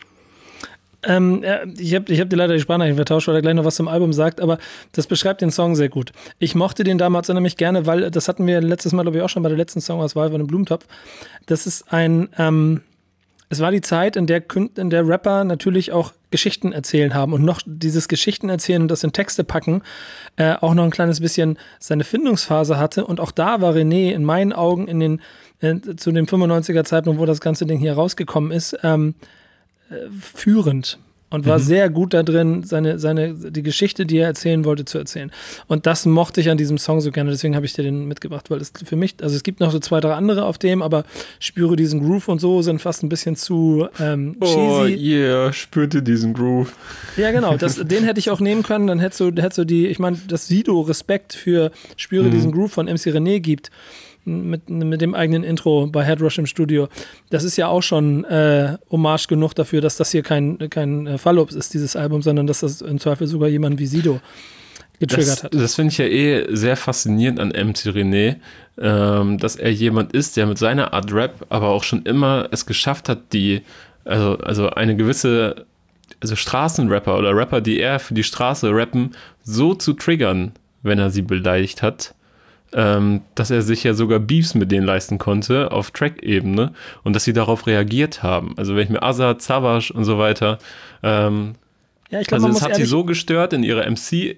Ähm, ich habe ich hab dir leider die Sprachnachricht vertauscht, weil er gleich noch was zum Album sagt, aber das beschreibt den Song sehr gut. Ich mochte den damals nämlich gerne, weil, das hatten wir letztes Mal, glaube ich, auch schon bei der letzten Songauswahl von dem Blumentopf. Das ist ein, ähm, es war die Zeit, in der, in der Rapper natürlich auch Geschichten erzählen haben und noch dieses Geschichten erzählen und das in Texte packen, äh, auch noch ein kleines bisschen seine Findungsphase hatte. Und auch da war René in meinen Augen in den äh, zu dem fünfundneunziger Zeitpunkt, wo das ganze Ding hier rausgekommen ist, ähm, äh, führend. Und war mhm. sehr gut da drin, seine, seine, die Geschichte, die er erzählen wollte, zu erzählen. Und das mochte ich an diesem Song so gerne, deswegen habe ich dir den mitgebracht, weil es für mich, also es gibt noch so zwei, drei andere auf dem, aber spüre diesen Groove und so, sind fast ein bisschen zu ähm, cheesy. Oh yeah, spürte diesen Groove. Ja, genau, das, den hätte ich auch nehmen können, dann hättest du, hättest du die, ich meine, dass Sido Respekt für spüre mhm. diesen Groove von M C René gibt, Mit, mit dem eigenen Intro bei Headrush im Studio. Das ist ja auch schon äh, Hommage genug dafür, dass das hier kein, kein Fallobst ist, dieses Album, sondern dass das im Zweifel sogar jemand wie Sido getriggert das, hat. Das finde ich ja eh sehr faszinierend an M C René, ähm, dass er jemand ist, der mit seiner Art Rap aber auch schon immer es geschafft hat, die, also, also eine gewisse, also Straßenrapper oder Rapper, die eher für die Straße rappen, so zu triggern, wenn er sie beleidigt hat, Ähm, dass er sich ja sogar Beefs mit denen leisten konnte auf Track-Ebene und dass sie darauf reagiert haben. Also wenn ich mir Azad, Savage und so weiter, ähm, ja, ich glaub, also man das muss hat sie so gestört in ihrer M C-Ehre,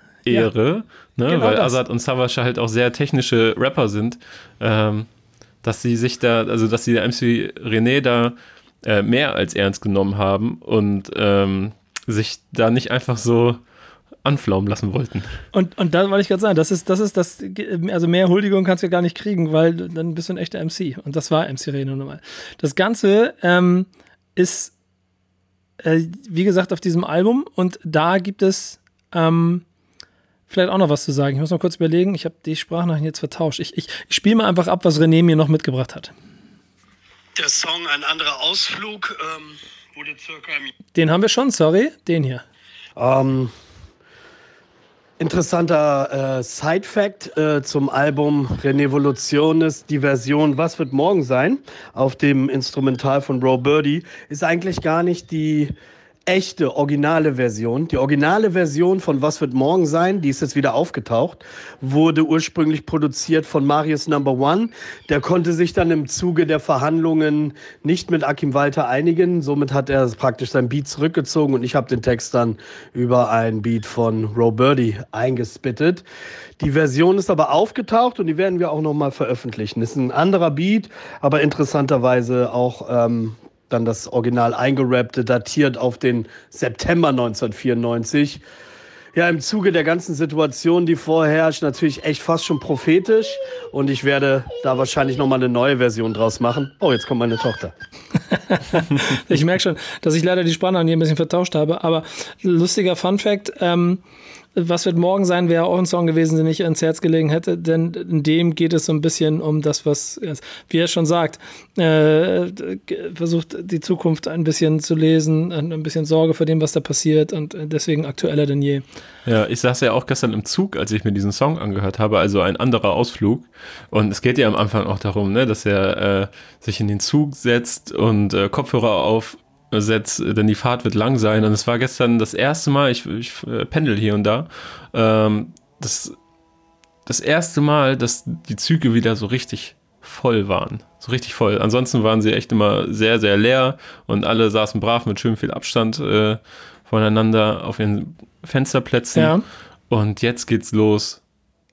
ja, ne, genau, weil Azad und Savage halt auch sehr technische Rapper sind, ähm, dass sie sich da, also dass sie der M C René da äh, mehr als ernst genommen haben und ähm, sich da nicht einfach so anflaumen lassen wollten. Und, und da wollte ich gerade sagen, das ist, das ist das, also mehr Huldigung kannst du ja gar nicht kriegen, weil dann bist du ein echter M C. Und das war M C René nochmal. Das Ganze ähm, ist, äh, wie gesagt, auf diesem Album und da gibt es ähm, vielleicht auch noch was zu sagen. Ich muss noch kurz überlegen, ich habe die Sprachnachrichten jetzt vertauscht. Ich, ich, ich spiele mal einfach ab, was René mir noch mitgebracht hat. Der Song Ein anderer Ausflug ähm, wurde circa... Den haben wir schon, sorry, den hier. Ähm... Interessanter äh, Side-Fact äh, zum Album Renevolutionis, die Version Was wird morgen sein auf dem Instrumental von Bro Birdie ist eigentlich gar nicht die echte, originale Version. Die originale Version von Was wird morgen sein, die ist jetzt wieder aufgetaucht, wurde ursprünglich produziert von Marius Number One. Der konnte sich dann im Zuge der Verhandlungen nicht mit Akim Walter einigen. Somit hat er praktisch sein Beat zurückgezogen und ich habe den Text dann über ein Beat von Ro Birdie eingespittet. Die Version ist aber aufgetaucht und die werden wir auch nochmal veröffentlichen. Das ist ein anderer Beat, aber interessanterweise auch ähm, dann das Original eingerappte, datiert auf den September neunzehnhundertvierundneunzig. Ja, im Zuge der ganzen Situation, die vorherrscht, natürlich echt fast schon prophetisch. Und ich werde da wahrscheinlich nochmal eine neue Version draus machen. Oh, jetzt kommt meine Tochter. Ich merke schon, dass ich leider die Sprachnachrichten hier ein bisschen vertauscht habe. Aber lustiger Funfact, ähm, Was wird morgen sein, wäre auch ein Song gewesen, den ich ans Herz gelegen hätte, denn in dem geht es so ein bisschen um das, was, wie er schon sagt, äh, versucht die Zukunft ein bisschen zu lesen, ein bisschen Sorge vor dem, was da passiert und deswegen aktueller denn je. Ja, ich saß ja auch gestern im Zug, als ich mir diesen Song angehört habe, also ein anderer Ausflug, und es geht ja am Anfang auch darum, ne, dass er äh, sich in den Zug setzt und äh, Kopfhörer auf setzt, denn die Fahrt wird lang sein. Und es war gestern das erste Mal, ich, ich äh, pendel hier und da, ähm, das, das erste Mal, dass die Züge wieder so richtig voll waren. So richtig voll. Ansonsten waren sie echt immer sehr, sehr leer und alle saßen brav mit schön viel Abstand äh, voneinander auf ihren Fensterplätzen. Ja. Und jetzt geht's los.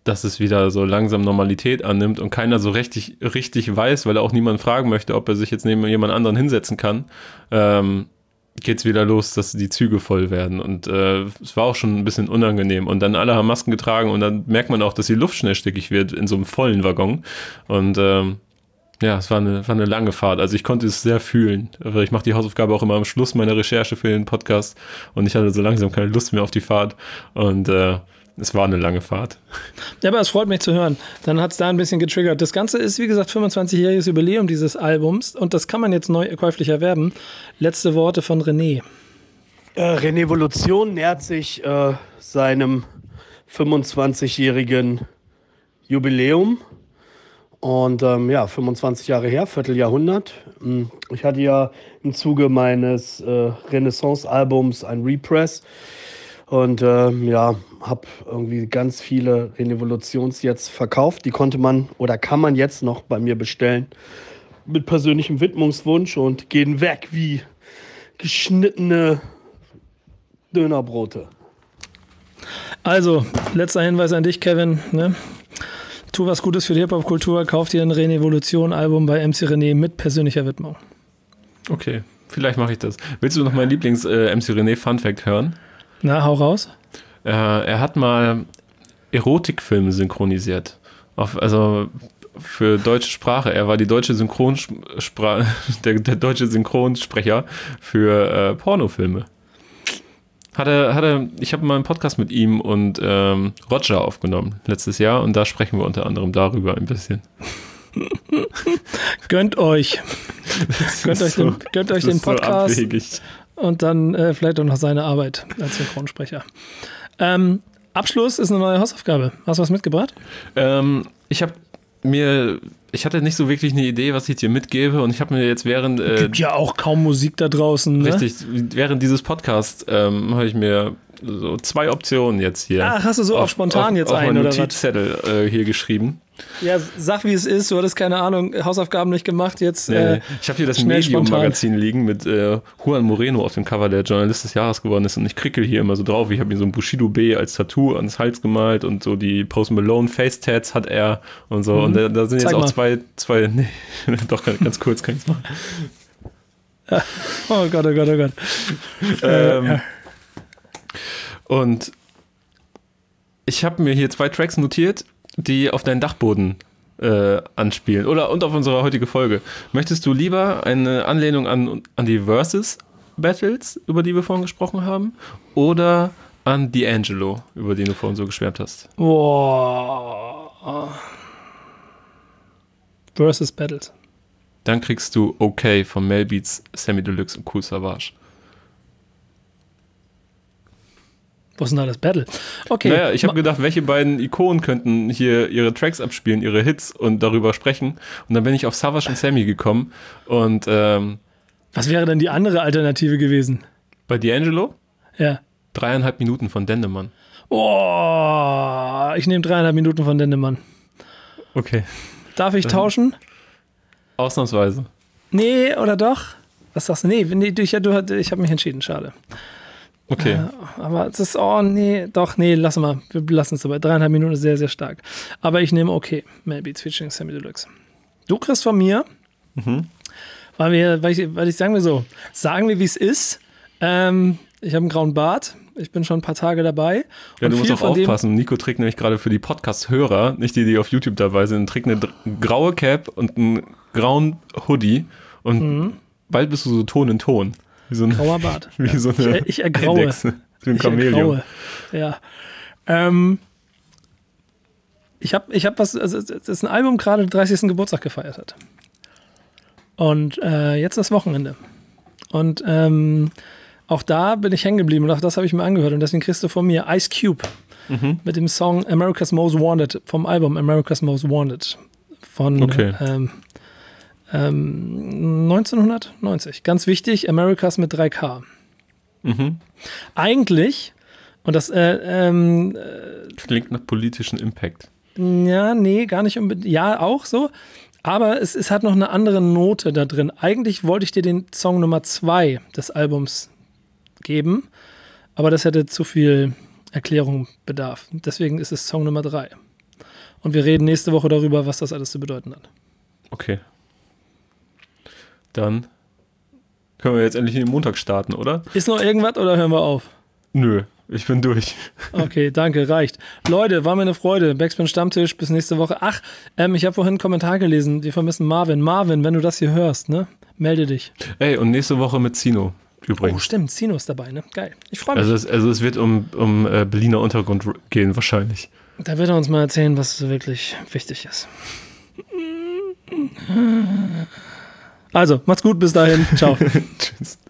dass es wieder so langsam Normalität annimmt und keiner so richtig, richtig weiß, weil er auch niemand fragen möchte, ob er sich jetzt neben jemand anderen hinsetzen kann, ähm, geht's wieder los, dass die Züge voll werden. Und äh, es war auch schon ein bisschen unangenehm. Und dann alle haben Masken getragen und dann merkt man auch, dass die Luft schnell stickig wird in so einem vollen Waggon. Und ähm, ja, es war eine, war eine lange Fahrt. Also ich konnte es sehr fühlen. Ich mache die Hausaufgabe auch immer am Schluss meiner Recherche für den Podcast und ich hatte so langsam keine Lust mehr auf die Fahrt. Und äh, es war eine lange Fahrt. Ja, aber es freut mich zu hören. Dann hat es da ein bisschen getriggert. Das Ganze ist, wie gesagt, fünfundzwanzigjähriges Jubiläum dieses Albums und das kann man jetzt neu käuflich erwerben. Letzte Worte von René. Äh, Renevolution nähert sich äh, seinem fünfundzwanzigjährigen Jubiläum. Und ähm, ja, fünfundzwanzig Jahre her, Vierteljahrhundert. Ich hatte ja im Zuge meines äh, Renaissance-Albums ein Repress. Und äh, ja, habe irgendwie ganz viele Renevolutions jetzt verkauft. Die konnte man oder kann man jetzt noch bei mir bestellen. Mit persönlichem Widmungswunsch und gehen weg wie geschnittene Dönerbrote. Also, letzter Hinweis an dich, Kevin. Ne? Tu was Gutes für die Hip-Hop-Kultur. Kauf dir ein Renevolution-Album bei M C René mit persönlicher Widmung. Okay, vielleicht mache ich das. Willst du noch mein Lieblings-M C René Funfact hören? Na, hau raus. Äh, er hat mal Erotikfilme synchronisiert. Auf, also für deutsche Sprache. Er war die deutsche Synchronsprache, der, der deutsche Synchronsprecher für äh, Pornofilme. Hat er, hat er, ich habe mal einen Podcast mit ihm und ähm, Roger aufgenommen letztes Jahr und da sprechen wir unter anderem darüber ein bisschen. Gönnt euch. Gönnt euch, so, den, gönnt euch den Podcast. So und dann äh, vielleicht auch noch seine Arbeit als Synchronsprecher. Ähm, Abschluss ist eine neue Hausaufgabe. Hast du was mitgebracht? Ähm, ich habe mir, ich hatte nicht so wirklich eine Idee, was ich dir mitgebe und ich habe mir jetzt während... Äh, Gibt ja auch kaum Musik da draußen, ne? Richtig, während dieses Podcasts ähm, habe ich mir so zwei Optionen jetzt hier. Ach, hast du so auf, auf spontan auf, jetzt auf einen, oder was? Notizzettel äh, hier geschrieben. Ja, sag wie es ist, du hattest keine Ahnung, Hausaufgaben nicht gemacht, jetzt nee, äh, ich habe hier das Medium-Magazin liegen mit äh, Juan Moreno auf dem Cover, der Journalist des Jahres geworden ist und ich krickel hier immer so drauf, ich habe mir so ein Bushido B als Tattoo ans Hals gemalt und so die Post Malone Face-Tats hat er und so mhm. und da, da sind Zeig jetzt auch mal. zwei, zwei, nee, doch ganz kurz kann ich es machen. Oh Gott, oh Gott, oh Gott. ähm, ja. Und ich habe mir hier zwei Tracks notiert, die auf deinen Dachboden äh, anspielen. Oder und auf unsere heutige Folge. Möchtest du lieber eine Anlehnung an, an die Versus-Battles, über die wir vorhin gesprochen haben, oder an D'Angelo, über den du vorhin so geschwärmt hast? Boah. Versus-Battles. Dann kriegst du Okay von Melbeats, Sammy Deluxe und Kool Savas. Wo ist denn da das Battle? Okay. Naja, ich habe gedacht, welche beiden Ikonen könnten hier ihre Tracks abspielen, ihre Hits und darüber sprechen. Und dann bin ich auf Savas und Sammy gekommen. Und ähm, was wäre denn die andere Alternative gewesen? Bei D'Angelo? Ja. Dreieinhalb Minuten von Dendemann. Oh, ich nehme dreieinhalb Minuten von Dendemann. Okay. Darf ich dann tauschen? Ausnahmsweise. Nee, oder doch? Was sagst du? Nee, nee du, ich, du, ich habe mich entschieden, schade. Okay. Äh, aber es ist, oh nee, doch, nee, lass mal. Wir lassen es dabei. Dreieinhalb Minuten ist sehr, sehr stark. Aber ich nehme okay. Melbeats featuring Sammy Deluxe. Du kriegst von mir, mhm. weil, wir, weil, ich, weil ich sagen wir so, sagen wir, wie es ist. Ähm, ich habe einen grauen Bart. Ich bin schon ein paar Tage dabei. Ja, du musst auch aufpassen. Nico trägt nämlich gerade für die Podcast-Hörer, nicht die, die auf YouTube dabei sind, trägt eine graue Cap und einen grauen Hoodie. Und mhm. bald bist du so Ton in Ton. Wie so ein grauer Bart. Wie ja. so eine ich, ich ergraue. Eidechse, wie ein Chamäleon. Ja. Ähm, ich habe ich hab was, also das ist ein Album gerade den dreißigsten Geburtstag gefeiert hat. Und äh, jetzt das Wochenende. Und ähm, auch da bin ich hängen geblieben und auch das habe ich mir angehört. Und deswegen kriegst du von mir Ice Cube mhm. mit dem Song America's Most Wanted vom Album America's Most Wanted von okay. ähm, Ähm, neunzehnhundertneunzig. Ganz wichtig, Americas mit drei K. Mhm. Eigentlich, und das äh, ähm, klingt nach politischen Impact. Ja, nee, gar nicht unbedingt. Ja, auch so. Aber es, es hat noch eine andere Note da drin. Eigentlich wollte ich dir den Song Nummer zwei des Albums geben, aber das hätte zu viel Erklärung bedarf. Deswegen ist es Song Nummer drei. Und wir reden nächste Woche darüber, was das alles zu bedeuten hat. Okay. Dann können wir jetzt endlich in den Montag starten, oder? Ist noch irgendwas oder hören wir auf? Nö, ich bin durch. Okay, danke, reicht. Leute, war mir eine Freude. Backspin Stammtisch, bis nächste Woche. Ach, ähm, ich habe vorhin einen Kommentar gelesen, die vermissen Marvin. Marvin, wenn du das hier hörst, ne, melde dich. Ey, und nächste Woche mit Zino übrigens. Oh, stimmt, Zino ist dabei, ne? Geil. Ich freue mich. Also es, also es wird um, um äh, Berliner Untergrund gehen, wahrscheinlich. Da wird er uns mal erzählen, was wirklich wichtig ist. Also, macht's gut, bis dahin. Ciao. Tschüss.